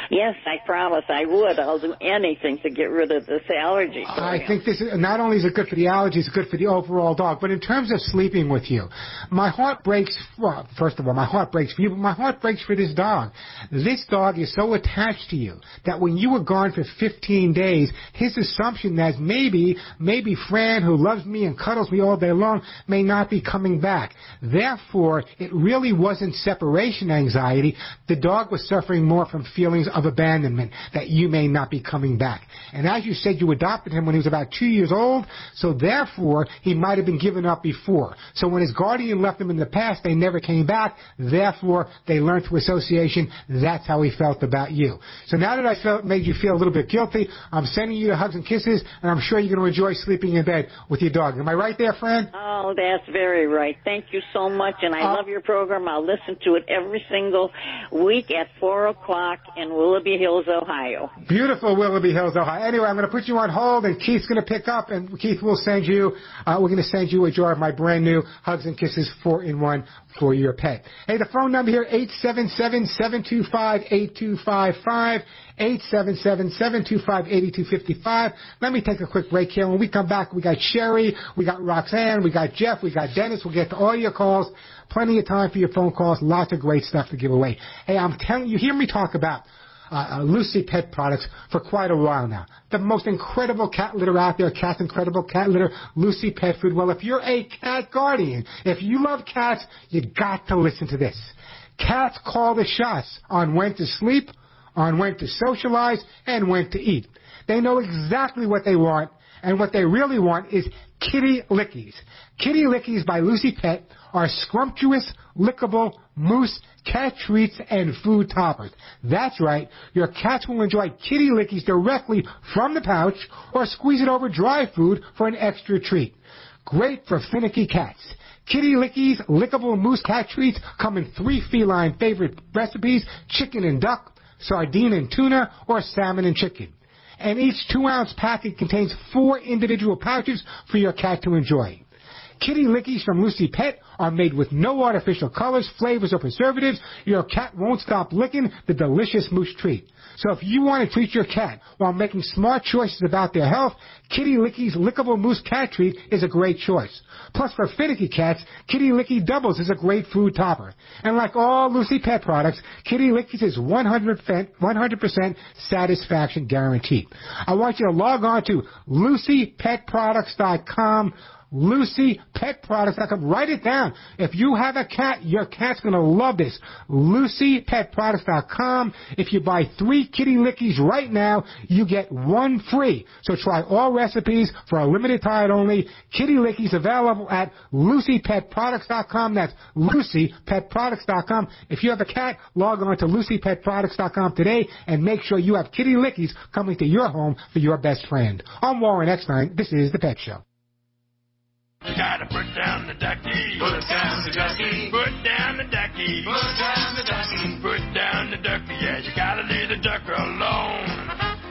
Yes, I promise I would. I'll do anything to get rid of this allergy.
I think this is, not only is it good for the allergies, it's good for the overall dog. But in terms of sleeping with you, my heart breaks, well, first of all, my heart breaks for you, but my heart breaks for this dog. This dog is so attached to you that when you were gone for 15 days, his assumption that maybe Fran, who loves me and cuddles me all day long, may not be coming back. Therefore, it really wasn't separation anxiety. The dog was suffering more from feelings of abandonment, that you may not be coming back. And as you said, you adopted him when he was about 2 years old, so therefore, he might have been given up before. So when his guardian left him in the past, they never came back. Therefore, they learned through association. That's how he felt about you. So now that I made you feel a little bit guilty, I'm sending you the hugs and kisses, and I'm sure you're going to enjoy sleeping in bed with your dog. Am I right there, Fran?
Oh, that's very right. Thank you so much, and I love your program. I'll listen to it every single week at 4 o'clock in Willoughby Hills, Ohio.
Beautiful Willoughby Hills, Ohio. Anyway, I'm going to put you on hold, and Keith's going to pick up, and Keith will send you, we're going to send you a jar of my brand new Hugs and Kisses 4-in-1 for your pet. Hey, the phone number here, 877-725-8255, 877-725-8255. Let me take a quick break here. When we come back, we got Sherry, we got Roxanne, we got Jeff, we got Dennis. We'll get to all your calls. Plenty of time for your phone calls. Lots of great stuff to give away. Hey, I'm telling you, hear me talk about Lucy Pet Products for quite a while now. The most incredible cat litter out there, Cat's Incredible Cat Litter, Lucy Pet Food. Well, if you're a cat guardian, if you love cats, you got to listen to this. Cats call the shots on when to sleep, on when to socialize, and when to eat. They know exactly what they want, and what they really want is Kitty Lickies. Kitty Lickies by Lucy Pet are scrumptious, lickable mousse, cat treats, and food toppers. That's right, your cats will enjoy Kitty Lickies directly from the pouch or squeeze it over dry food for an extra treat. Great for finicky cats. Kitty Lickies lickable mousse cat treats come in 3 feline favorite recipes: chicken and duck, sardine and tuna, or salmon and chicken. And each 2-ounce packet contains 4 individual pouches for your cat to enjoy. Kitty Lickies from Lucy Pet are made with no artificial colors, flavors, or preservatives. Your cat won't stop licking the delicious mousse treat. So if you want to treat your cat while making smart choices about their health, Kitty Lickies Lickable Mousse Cat Treat is a great choice. Plus, for finicky cats, Kitty Licky Doubles is a great food topper. And like all Lucy Pet products, Kitty Lickies is 100% satisfaction guaranteed. I want you to log on to LucyPetProducts.com. LucyPetProducts.com. Write it down. If you have a cat, your cat's going to love this. LucyPetProducts.com. If you buy 3 Kitty Lickies right now, you get 1 free. So try all recipes for a limited time only. Kitty Lickies available at LucyPetProducts.com. That's LucyPetProducts.com. If you have a cat, log on to LucyPetProducts.com today and make sure you have Kitty Lickies coming to your home for your best friend. I'm Warren Eckstein. This is The Pet Show.
You gotta put down the ducky. Put down the ducky. Put down the ducky. Put down the ducky. Put down the ducky. Yeah, you gotta leave the duck alone.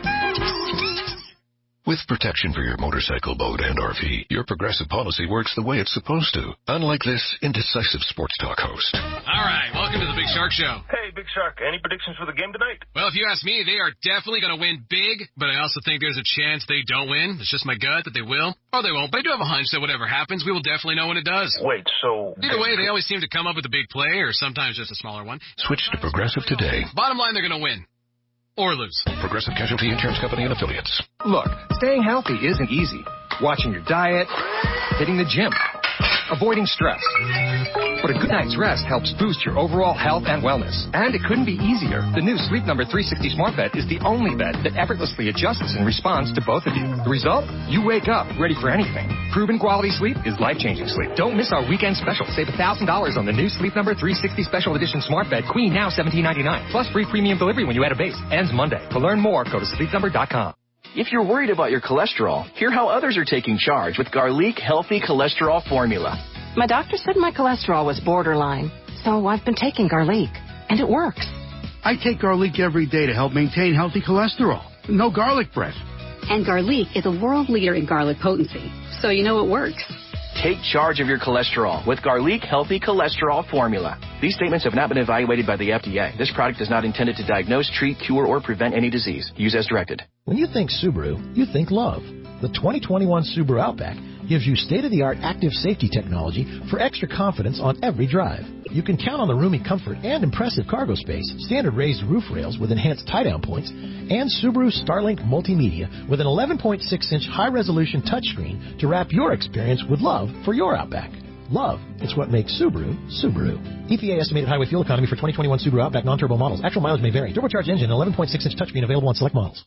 With protection for your motorcycle, boat, and RV, your Progressive policy works the way it's supposed to. Unlike this indecisive sports talk host.
All right, welcome to the Big Shark Show.
Hey, Big Shark, any predictions for the game tonight?
Well, if you ask me, they are definitely going to win big, but I also think there's a chance they don't win. It's just my gut that they will, or they won't. But I do have a hunch that whatever happens, we will definitely know when it does.
Wait, so...
Either way, they always seem to come up with a big play, or sometimes just a smaller one.
Switch to Progressive today.
Bottom line, they're going to win. Or lose.
Progressive Casualty Insurance Company and Affiliates.
Look, staying healthy isn't easy. Watching your diet, hitting the gym, avoiding stress. But a good night's rest helps boost your overall health and wellness. And it couldn't be easier. The new Sleep Number 360 Smart Bed is the only bed that effortlessly adjusts and responds to both of you. The result? You wake up ready for anything. Proven quality sleep is life-changing sleep. Don't miss our weekend special. Save $1,000 on the new Sleep Number 360 Special Edition Smart Bed Queen, now $17.99. Plus free premium delivery when you add a base. Ends Monday. To learn more, go to sleepnumber.com.
If you're worried about your cholesterol, hear how others are taking charge with Garlic Healthy Cholesterol Formula.
My doctor said my cholesterol was borderline, so I've been taking Garlic, and it works.
I take Garlic every day to help maintain healthy cholesterol. No garlic breath.
And Garlic is a world leader in garlic potency, so you know it works.
Take charge of your cholesterol with Garlic Healthy Cholesterol Formula. These statements have not been evaluated by the FDA. This product is not intended to diagnose, treat, cure, or prevent any disease. Use as directed.
When you think Subaru, you think love. The 2021 Subaru Outback gives you state-of-the-art active safety technology for extra confidence on every drive. You can count on the roomy comfort and impressive cargo space, standard raised roof rails with enhanced tie-down points, and Subaru Starlink Multimedia with an 11.6-inch high-resolution touchscreen to wrap your experience with love for your Outback. Love, it's what makes Subaru, Subaru. EPA estimated highway fuel economy for 2021 Subaru Outback non-turbo models. Actual mileage may vary. Turbocharged engine and 11.6-inch touchscreen available on select models.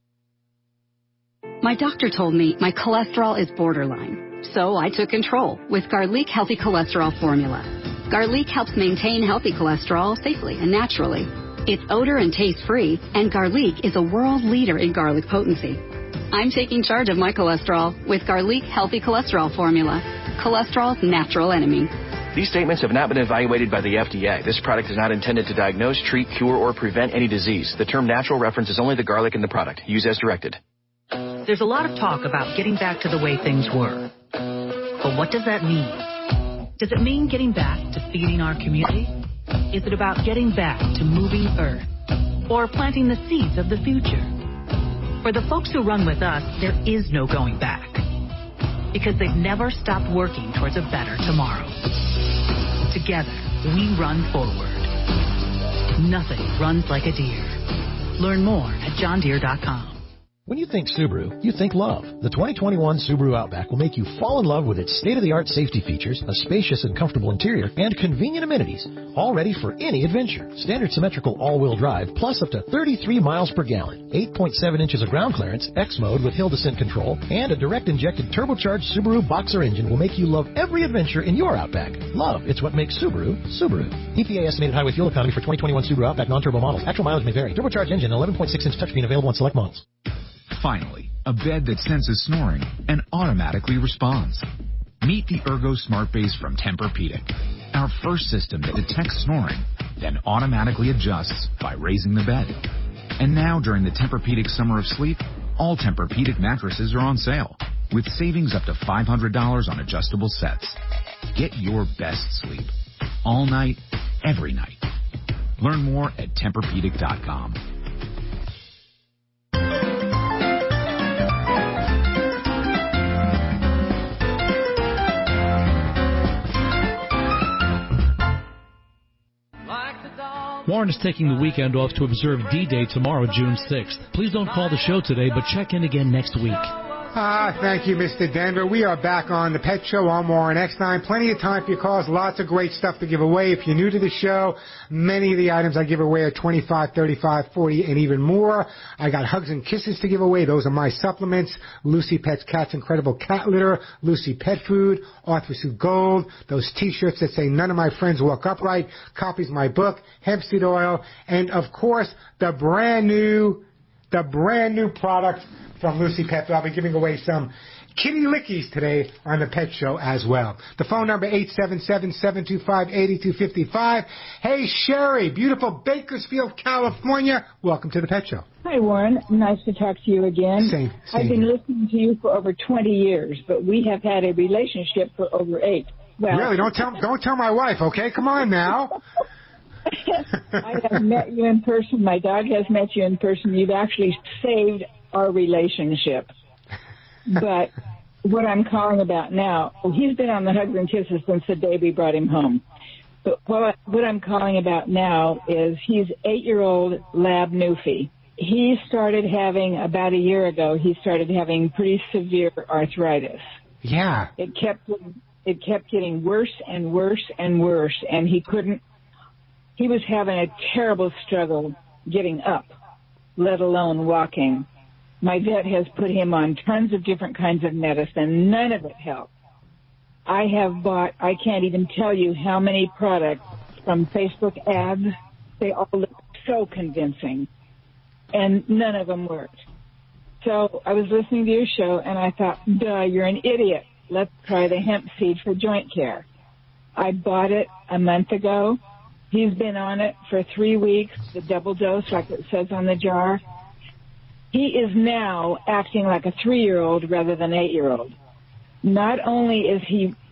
My doctor told me my cholesterol is borderline, so I took control with Garlic Healthy Cholesterol Formula. Garlic helps maintain healthy cholesterol safely and naturally. It's odor and taste-free, and Garlic is a world leader in garlic potency. I'm taking charge of my cholesterol with Garlic Healthy Cholesterol Formula, cholesterol's natural enemy.
These statements have not been evaluated by the FDA. This product is not intended to diagnose, treat, cure, or prevent any disease. The term natural references only the garlic in the product. Use as directed.
There's a lot of talk about getting back to the way things were. But what does that mean? Does it mean getting back to feeding our community? Is it about getting back to moving Earth? Or planting the seeds of the future? For the folks who run with us, there is no going back. Because they've never stopped working towards a better tomorrow. Together, we run forward. Nothing runs like a deer. Learn more at johndeere.com.
When you think Subaru, you think love. The 2021 Subaru Outback will make you fall in love with its state-of-the-art safety features, a spacious and comfortable interior, and convenient amenities, all ready for any adventure. Standard symmetrical all-wheel drive, plus up to 33 miles per gallon, 8.7 inches of ground clearance, X-Mode with hill descent control, and a direct-injected turbocharged Subaru Boxer engine will make you love every adventure in your Outback. Love, it's what makes Subaru, Subaru. EPA estimated highway fuel economy for 2021 Subaru Outback non-turbo models. Actual mileage may vary. Turbocharged engine, 11.6-inch touchscreen available on select models.
Finally, a bed that senses snoring and automatically responds. Meet the Ergo Smart Base from Tempur-Pedic, our first system that detects snoring, then automatically adjusts by raising the bed. And now during the Tempur-Pedic Summer of Sleep, all Tempur-Pedic mattresses are on sale, with savings up to $500 on adjustable sets. Get your best sleep, all night, every night. Learn more at Tempurpedic.com.
Warren is taking the weekend off to observe D-Day tomorrow, June 6th. Please don't call the show today, but check in again next week.
Thank you, Mr. Denver. We are back on the Pet Show on Warren Eckstein. Plenty of time for your calls. Lots of great stuff to give away. If you're new to the show, many of the items I give away are 25, 35, 40, and even more. I got Hugs and Kisses to give away. Those are my supplements. Lucy Pet's Cat's Incredible Cat Litter, Lucy Pet Food, Arthur Suit Gold, those T-shirts that say None of My Friends Walk Upright, copies of my book, hemp seed oil, and of course the brand new product from Lucy Pet. I'll be giving away some kitty lickies today on the Pet Show as well. The phone number 877-725-8255. Hey Sherry, beautiful Bakersfield, California. Welcome to the Pet Show.
Hi Warren, nice to talk to you again.
Same
I've been listening to you for over 20 years, but we have had a relationship for over 8. Well,
really? Don't tell my wife, okay? Come on now.
I have met you in person. My dog has met you in person. You've actually saved our relationship. But what I'm calling about now, he's been on the Hugs and Kisses since the day we brought him home. But what I'm calling about now is he's 8-year-old Lab Newfie. He started having, about a year ago, pretty severe arthritis.
Yeah.
It kept getting worse and worse and worse, and he was having a terrible struggle getting up, let alone walking. My vet has put him on tons of different kinds of medicine. None of it helped. I can't even tell you how many products from Facebook ads. They all look so convincing, and none of them worked. So I was listening to your show, and I thought, duh, you're an idiot. Let's try the hemp seed for joint care. I bought it a month ago. He's been on it for 3 weeks, the double dose, like it says on the jar. He is now acting like a 3-year-old rather than 8-year-old. Not only is he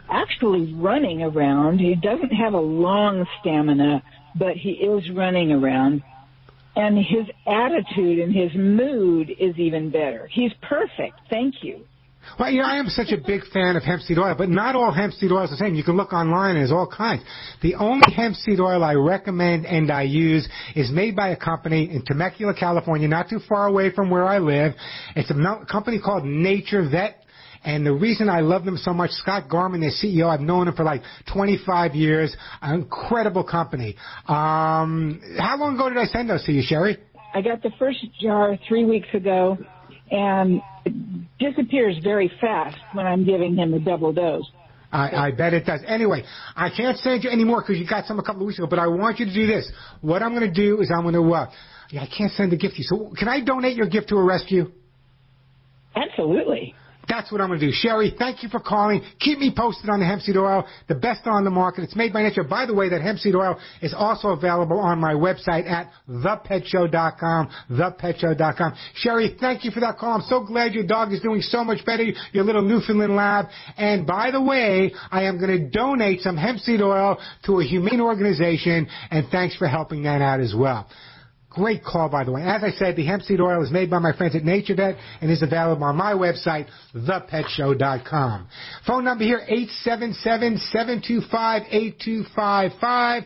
actually running around. He doesn't have a long stamina, but he is running around. And his attitude and his mood is even better. He's perfect. Thank you.
Well, I am such a big fan of hemp seed oil, but not all hemp seed oil is the same. You can look online, and there's all kinds. The only hemp seed oil I recommend and I use is made by a company in Temecula, California, not too far away from where I live. It's a company called Nature Vet. And the reason I love them so much, Scott Garman, their CEO, I've known him for like 25 years. An incredible company. How long ago did I send those to you, Sherry?
I got the first jar 3 weeks ago, and it disappears very fast when I'm giving him a double dose.
I bet it does. Anyway, I can't send you any more because you got some a couple of weeks ago, but I want you to do this. What I'm going to do is I'm going to, I can't send a gift to you. So can I donate your gift to a rescue?
Absolutely.
That's what I'm going to do. Sherry, thank you for calling. Keep me posted on the hemp seed oil, the best on the market. It's made by Nature. By the way, that hemp seed oil is also available on my website at thepetshow.com, thepetshow.com. Sherry, thank you for that call. I'm so glad your dog is doing so much better, your little Newfoundland lab. And by the way, I am going to donate some hemp seed oil to a humane organization, and thanks for helping that out as well. Great call, by the way. As I said, the hemp seed oil is made by my friends at Nature Vet and is available on my website, thepetshow.com. Phone number here, 877-725-8255,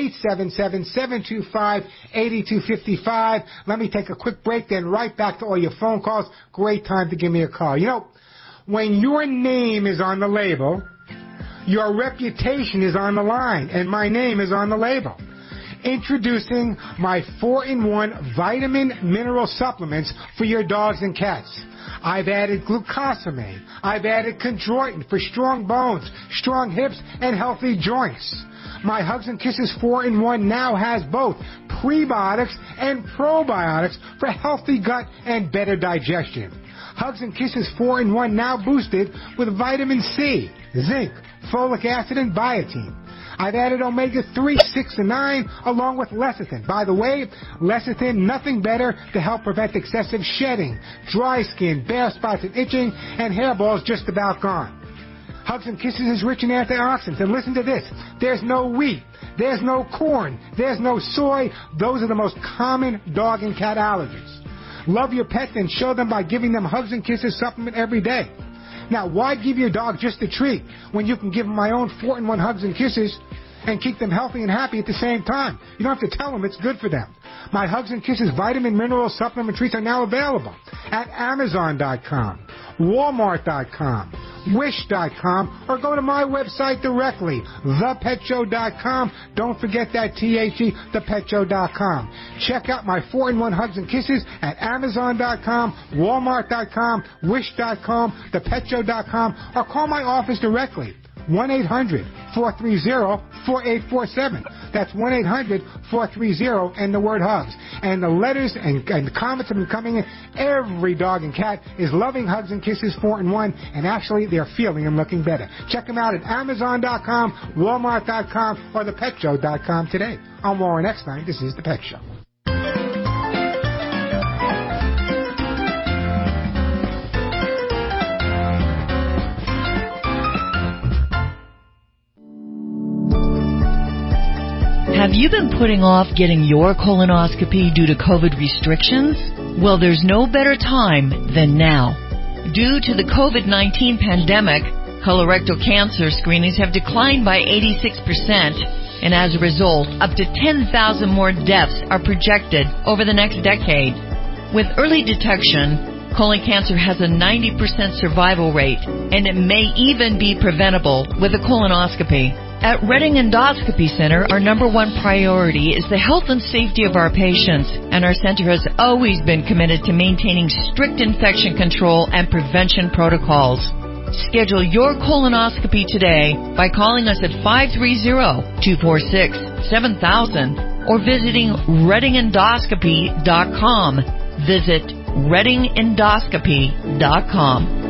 877-725-8255. Let me take a quick break, then right back to all your phone calls. Great time to give me a call. When your name is on the label, your reputation is on the line, and my name is on the label. Introducing my 4-in-1 vitamin mineral supplements for your dogs and cats. I've added glucosamine. I've added chondroitin for strong bones, strong hips, and healthy joints. My Hugs and Kisses 4-in-1 now has both prebiotics and probiotics for healthy gut and better digestion. Hugs and Kisses 4-in-1 now boosted with vitamin C, zinc, folic acid, and biotin. I've added omega-3, 6, and 9, along with lecithin. By the way, lecithin, nothing better to help prevent excessive shedding, dry skin, bare spots and itching, and hairballs just about gone. Hugs and Kisses is rich in antioxidants. And listen to this. There's no wheat. There's no corn. There's no soy. Those are the most common dog and cat allergens. Love your pet and show them by giving them Hugs and Kisses supplement every day. Now, why give your dog just a treat when you can give them my own 4-in-1 Hugs and Kisses and keep them healthy and happy at the same time? You don't have to tell them it's good for them. My Hugs and Kisses vitamin mineral supplement treats are now available at Amazon.com, Walmart.com, Wish.com, or go to my website directly, thepetshow.com. Don't forget that THE, thepetshow.com. Check out my 4-in-1 Hugs and Kisses at Amazon.com, Walmart.com, Wish.com, thepetshow.com, or call my office directly. 1-800-430-4847. That's 1-800-430 and the word hugs. And the letters and the comments have been coming in. Every dog and cat is loving Hugs and Kisses 4-in-1, and actually they're feeling and looking better. Check them out at Amazon.com, Walmart.com, or thepetshow.com today. I'm Warren Eckstein. This is The Pet Show.
Have you been putting off getting your colonoscopy due to COVID restrictions? Well, there's no better time than now. Due to the COVID-19 pandemic, colorectal cancer screenings have declined by 86%, and as a result, up to 10,000 more deaths are projected over the next decade. With early detection, colon cancer has a 90% survival rate, and it may even be preventable with a colonoscopy. At Redding Endoscopy Center, our number one priority is the health and safety of our patients, and our center has always been committed to maintaining strict infection control and prevention protocols. Schedule your colonoscopy today by calling us at 530-246-7000 or visiting reddingendoscopy.com. Visit reddingendoscopy.com.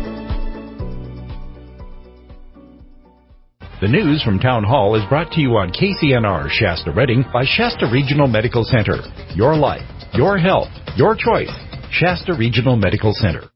The news from Town Hall is brought to you on KCNR Shasta Redding by Shasta Regional Medical Center. Your life, your health, your choice. Shasta Regional Medical Center.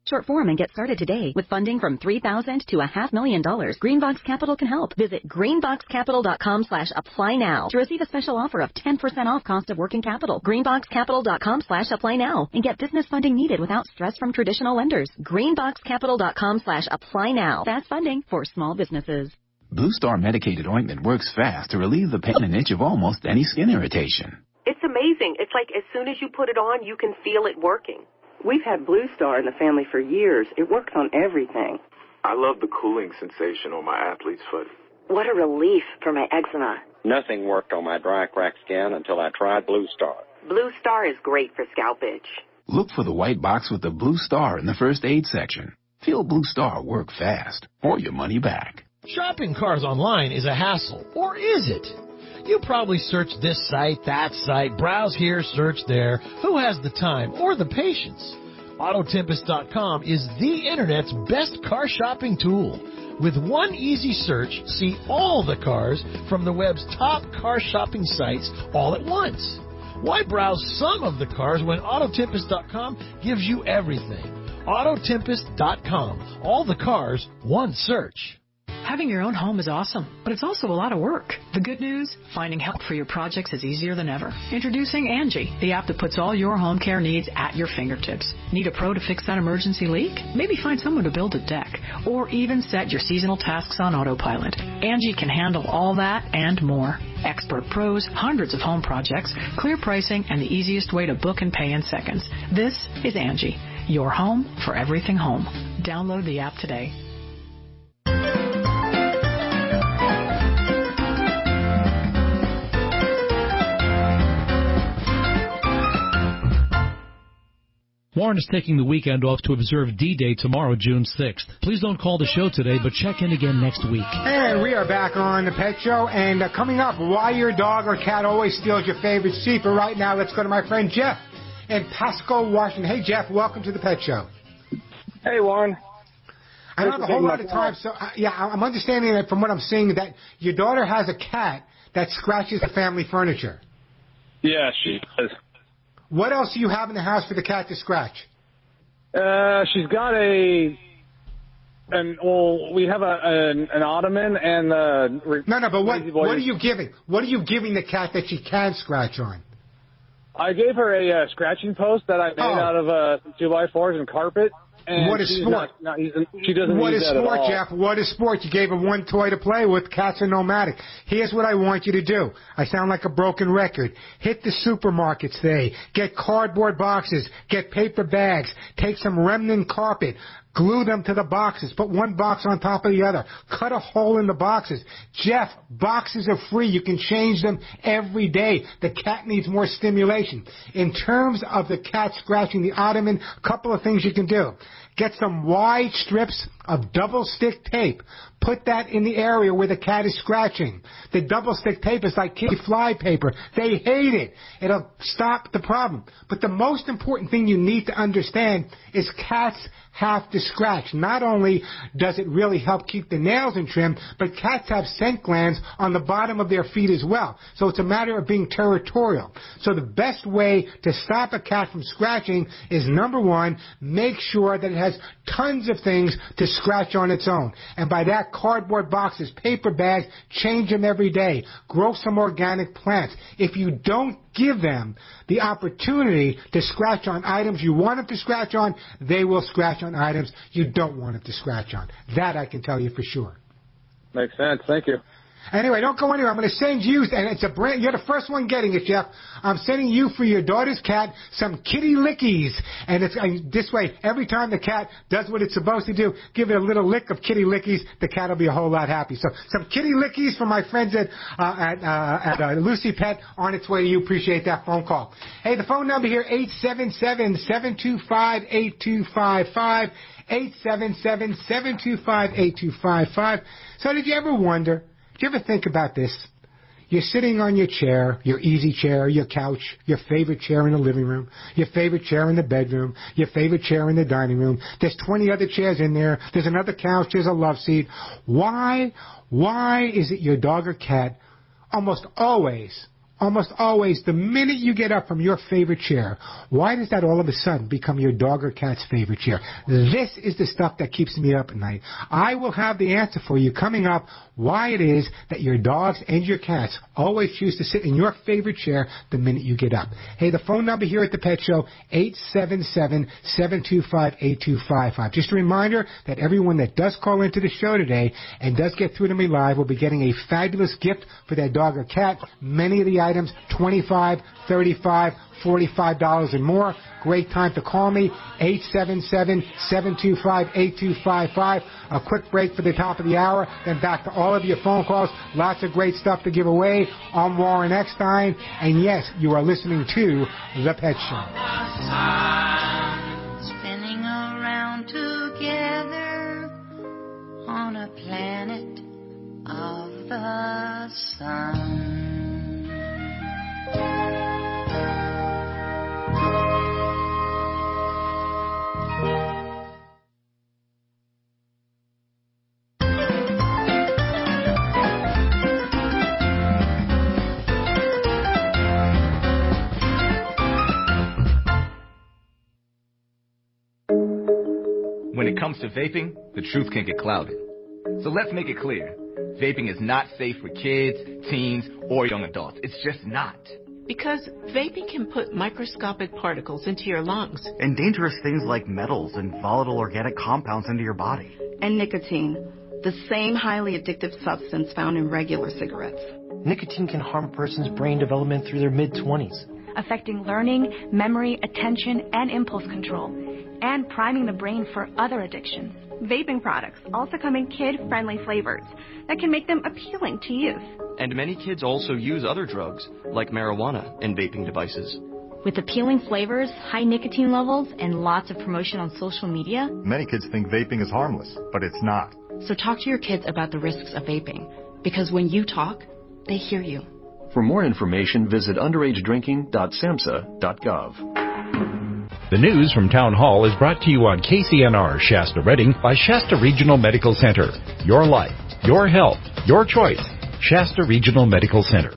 short form and get started today. With funding from $3,000 to $500,000, Greenbox Capital can help. Visit greenboxcapital.com/apply now to receive a special offer of 10% off cost of working capital. greenboxcapital.com/apply now and get business funding needed without stress from traditional lenders. greenboxcapital.com/apply now. Fast funding for small businesses.
Blue Star medicated ointment works fast to relieve the pain and itch of almost any skin irritation.
It's amazing. It's like as soon as you put it on, you can feel it working. We've had Blue Star in the family for years. It works on everything.
I love the cooling sensation on my athlete's foot.
What a relief for my eczema.
Nothing worked on my dry, cracked skin until I tried Blue Star.
Blue Star is great for scalp itch.
Look for the white box with the Blue Star in the first aid section. Feel Blue Star work fast or your money back.
Shopping cars online is a hassle, or is it? You probably search this site, that site, browse here, search there. Who has the time or the patience? Autotempest.com is the Internet's best car shopping tool. With one easy search, see all the cars from the web's top car shopping sites all at once. Why browse some of the cars when Autotempest.com gives you everything? Autotempest.com. All the cars, one search.
Having your own home is awesome, but it's also a lot of work. The good news? Finding help for your projects is easier than ever. Introducing Angie, the app that puts all your home care needs at your fingertips. Need a pro to fix that emergency leak? Maybe find someone to build a deck, or even set your seasonal tasks on autopilot. Angie can handle all that and more. Expert pros, hundreds of home projects, clear pricing, and the easiest way to book and pay in seconds. This is Angie, your home for everything home. Download the app today.
Warren is taking the weekend off to observe D-Day tomorrow, June 6th. Please don't call the show today, but check in again next week.
And we are back on the Pet Show. And coming up, why your dog or cat always steals your favorite seat. But right now, let's go to my friend Jeff in Pasco, Washington. Hey, Jeff, welcome to the Pet Show.
Hey, Warren.
I don't have a whole lot of time, so I'm understanding that from what I'm seeing that your daughter has a cat that scratches the family furniture.
Yeah, she does.
What else do you have in the house for the cat to scratch?
She's got we have an ottoman and
but what are you giving? What are you giving the cat that she can scratch on?
I gave her a scratching post that I made out of 2x4s and carpet. And
what is sport?
She doesn't
What
use
is
that at
sport,
all.
Jeff? What is sport? You gave her one toy to play with. Cats are nomadic. Here's what I want you to do. I sound like a broken record. Hit the supermarkets today. Get cardboard boxes. Get paper bags. Take some remnant carpet. Glue them to the boxes. Put one box on top of the other. Cut a hole in the boxes. Jeff, boxes are free. You can change them every day. The cat needs more stimulation. In terms of the cat scratching the ottoman, a couple of things you can do. Get some wide strips of double-stick tape. Put that in the area where the cat is scratching. The double-stick tape is like kitty fly paper. They hate it. It'll stop the problem. But the most important thing you need to understand is cats have to scratch. Not only does it really help keep the nails in trim, but cats have scent glands on the bottom of their feet as well. So it's a matter of being territorial. So the best way to stop a cat from scratching is, number one, make sure that it has tons of things to scratch on its own. And by that, cardboard boxes, paper bags, change them every day. Grow some organic plants. If you don't give them the opportunity to scratch on items you want them to scratch on, they will scratch on items you don't want them to scratch on. That I can tell you for sure.
Makes sense. Thank you.
Anyway, don't go anywhere. I'm going to send you, and it's a brand. You're the first one getting it, Jeff. I'm sending you for your daughter's cat some kitty lickies, and it's this way. Every time the cat does what it's supposed to do, give it a little lick of kitty lickies. The cat will be a whole lot happy. So some kitty lickies from my friends at Lucy Pet on its way to you. Appreciate that phone call. Hey, the phone number here 877-725-8255. 877-725-8255. So did you ever wonder? Do you ever think about this? You're sitting on your chair, your easy chair, your couch, your favorite chair in the living room, your favorite chair in the bedroom, your favorite chair in the dining room. There's 20 other chairs in there. There's another couch. There's a love seat. Why is it your dog or cat almost always almost always the minute you get up from your favorite chair, why does that all of a sudden become your dog or cat's favorite chair? This is the stuff that keeps me up at night. I will have the answer for you coming up, why it is that your dogs and your cats always choose to sit in your favorite chair the minute you get up. Hey, the phone number here at the Pet Show, 877-725-8255. Just a reminder that everyone that does call into the show today and does get through to me live will be getting a fabulous gift for their dog or cat. Many of the items, $25, $35, $45 and more. Great time to call me, 877-725-8255. A quick break for the top of the hour, then back to all of your phone calls. Lots of great stuff to give away. I'm Warren Eckstein, and yes, you are listening to The Pet Show.
Spinning around together on a planet of the sun.
When it comes to vaping, the truth can get clouded. So let's make it clear. Vaping is not safe for kids, teens, or young adults. It's just not.
Because vaping can put microscopic particles into your lungs.
And dangerous things like metals and volatile organic compounds into your body.
And nicotine, the same highly addictive substance found in regular cigarettes.
Nicotine can harm a person's brain development through their mid-20s.
Affecting learning, memory, attention, and impulse control. And priming the brain for other addictions. Vaping products also come in kid-friendly flavors that can make them appealing to youth.
And many kids also use other drugs, like marijuana, in vaping devices.
With appealing flavors, high nicotine levels, and lots of promotion on social media,
many kids think vaping is harmless, but it's not.
So talk to your kids about the risks of vaping, because when you talk, they hear you.
For more information, visit underagedrinking.samhsa.gov.
The news from Town Hall is brought to you on KCNR Shasta Redding by Shasta Regional Medical Center. Your life, your health, your choice. Shasta Regional Medical Center.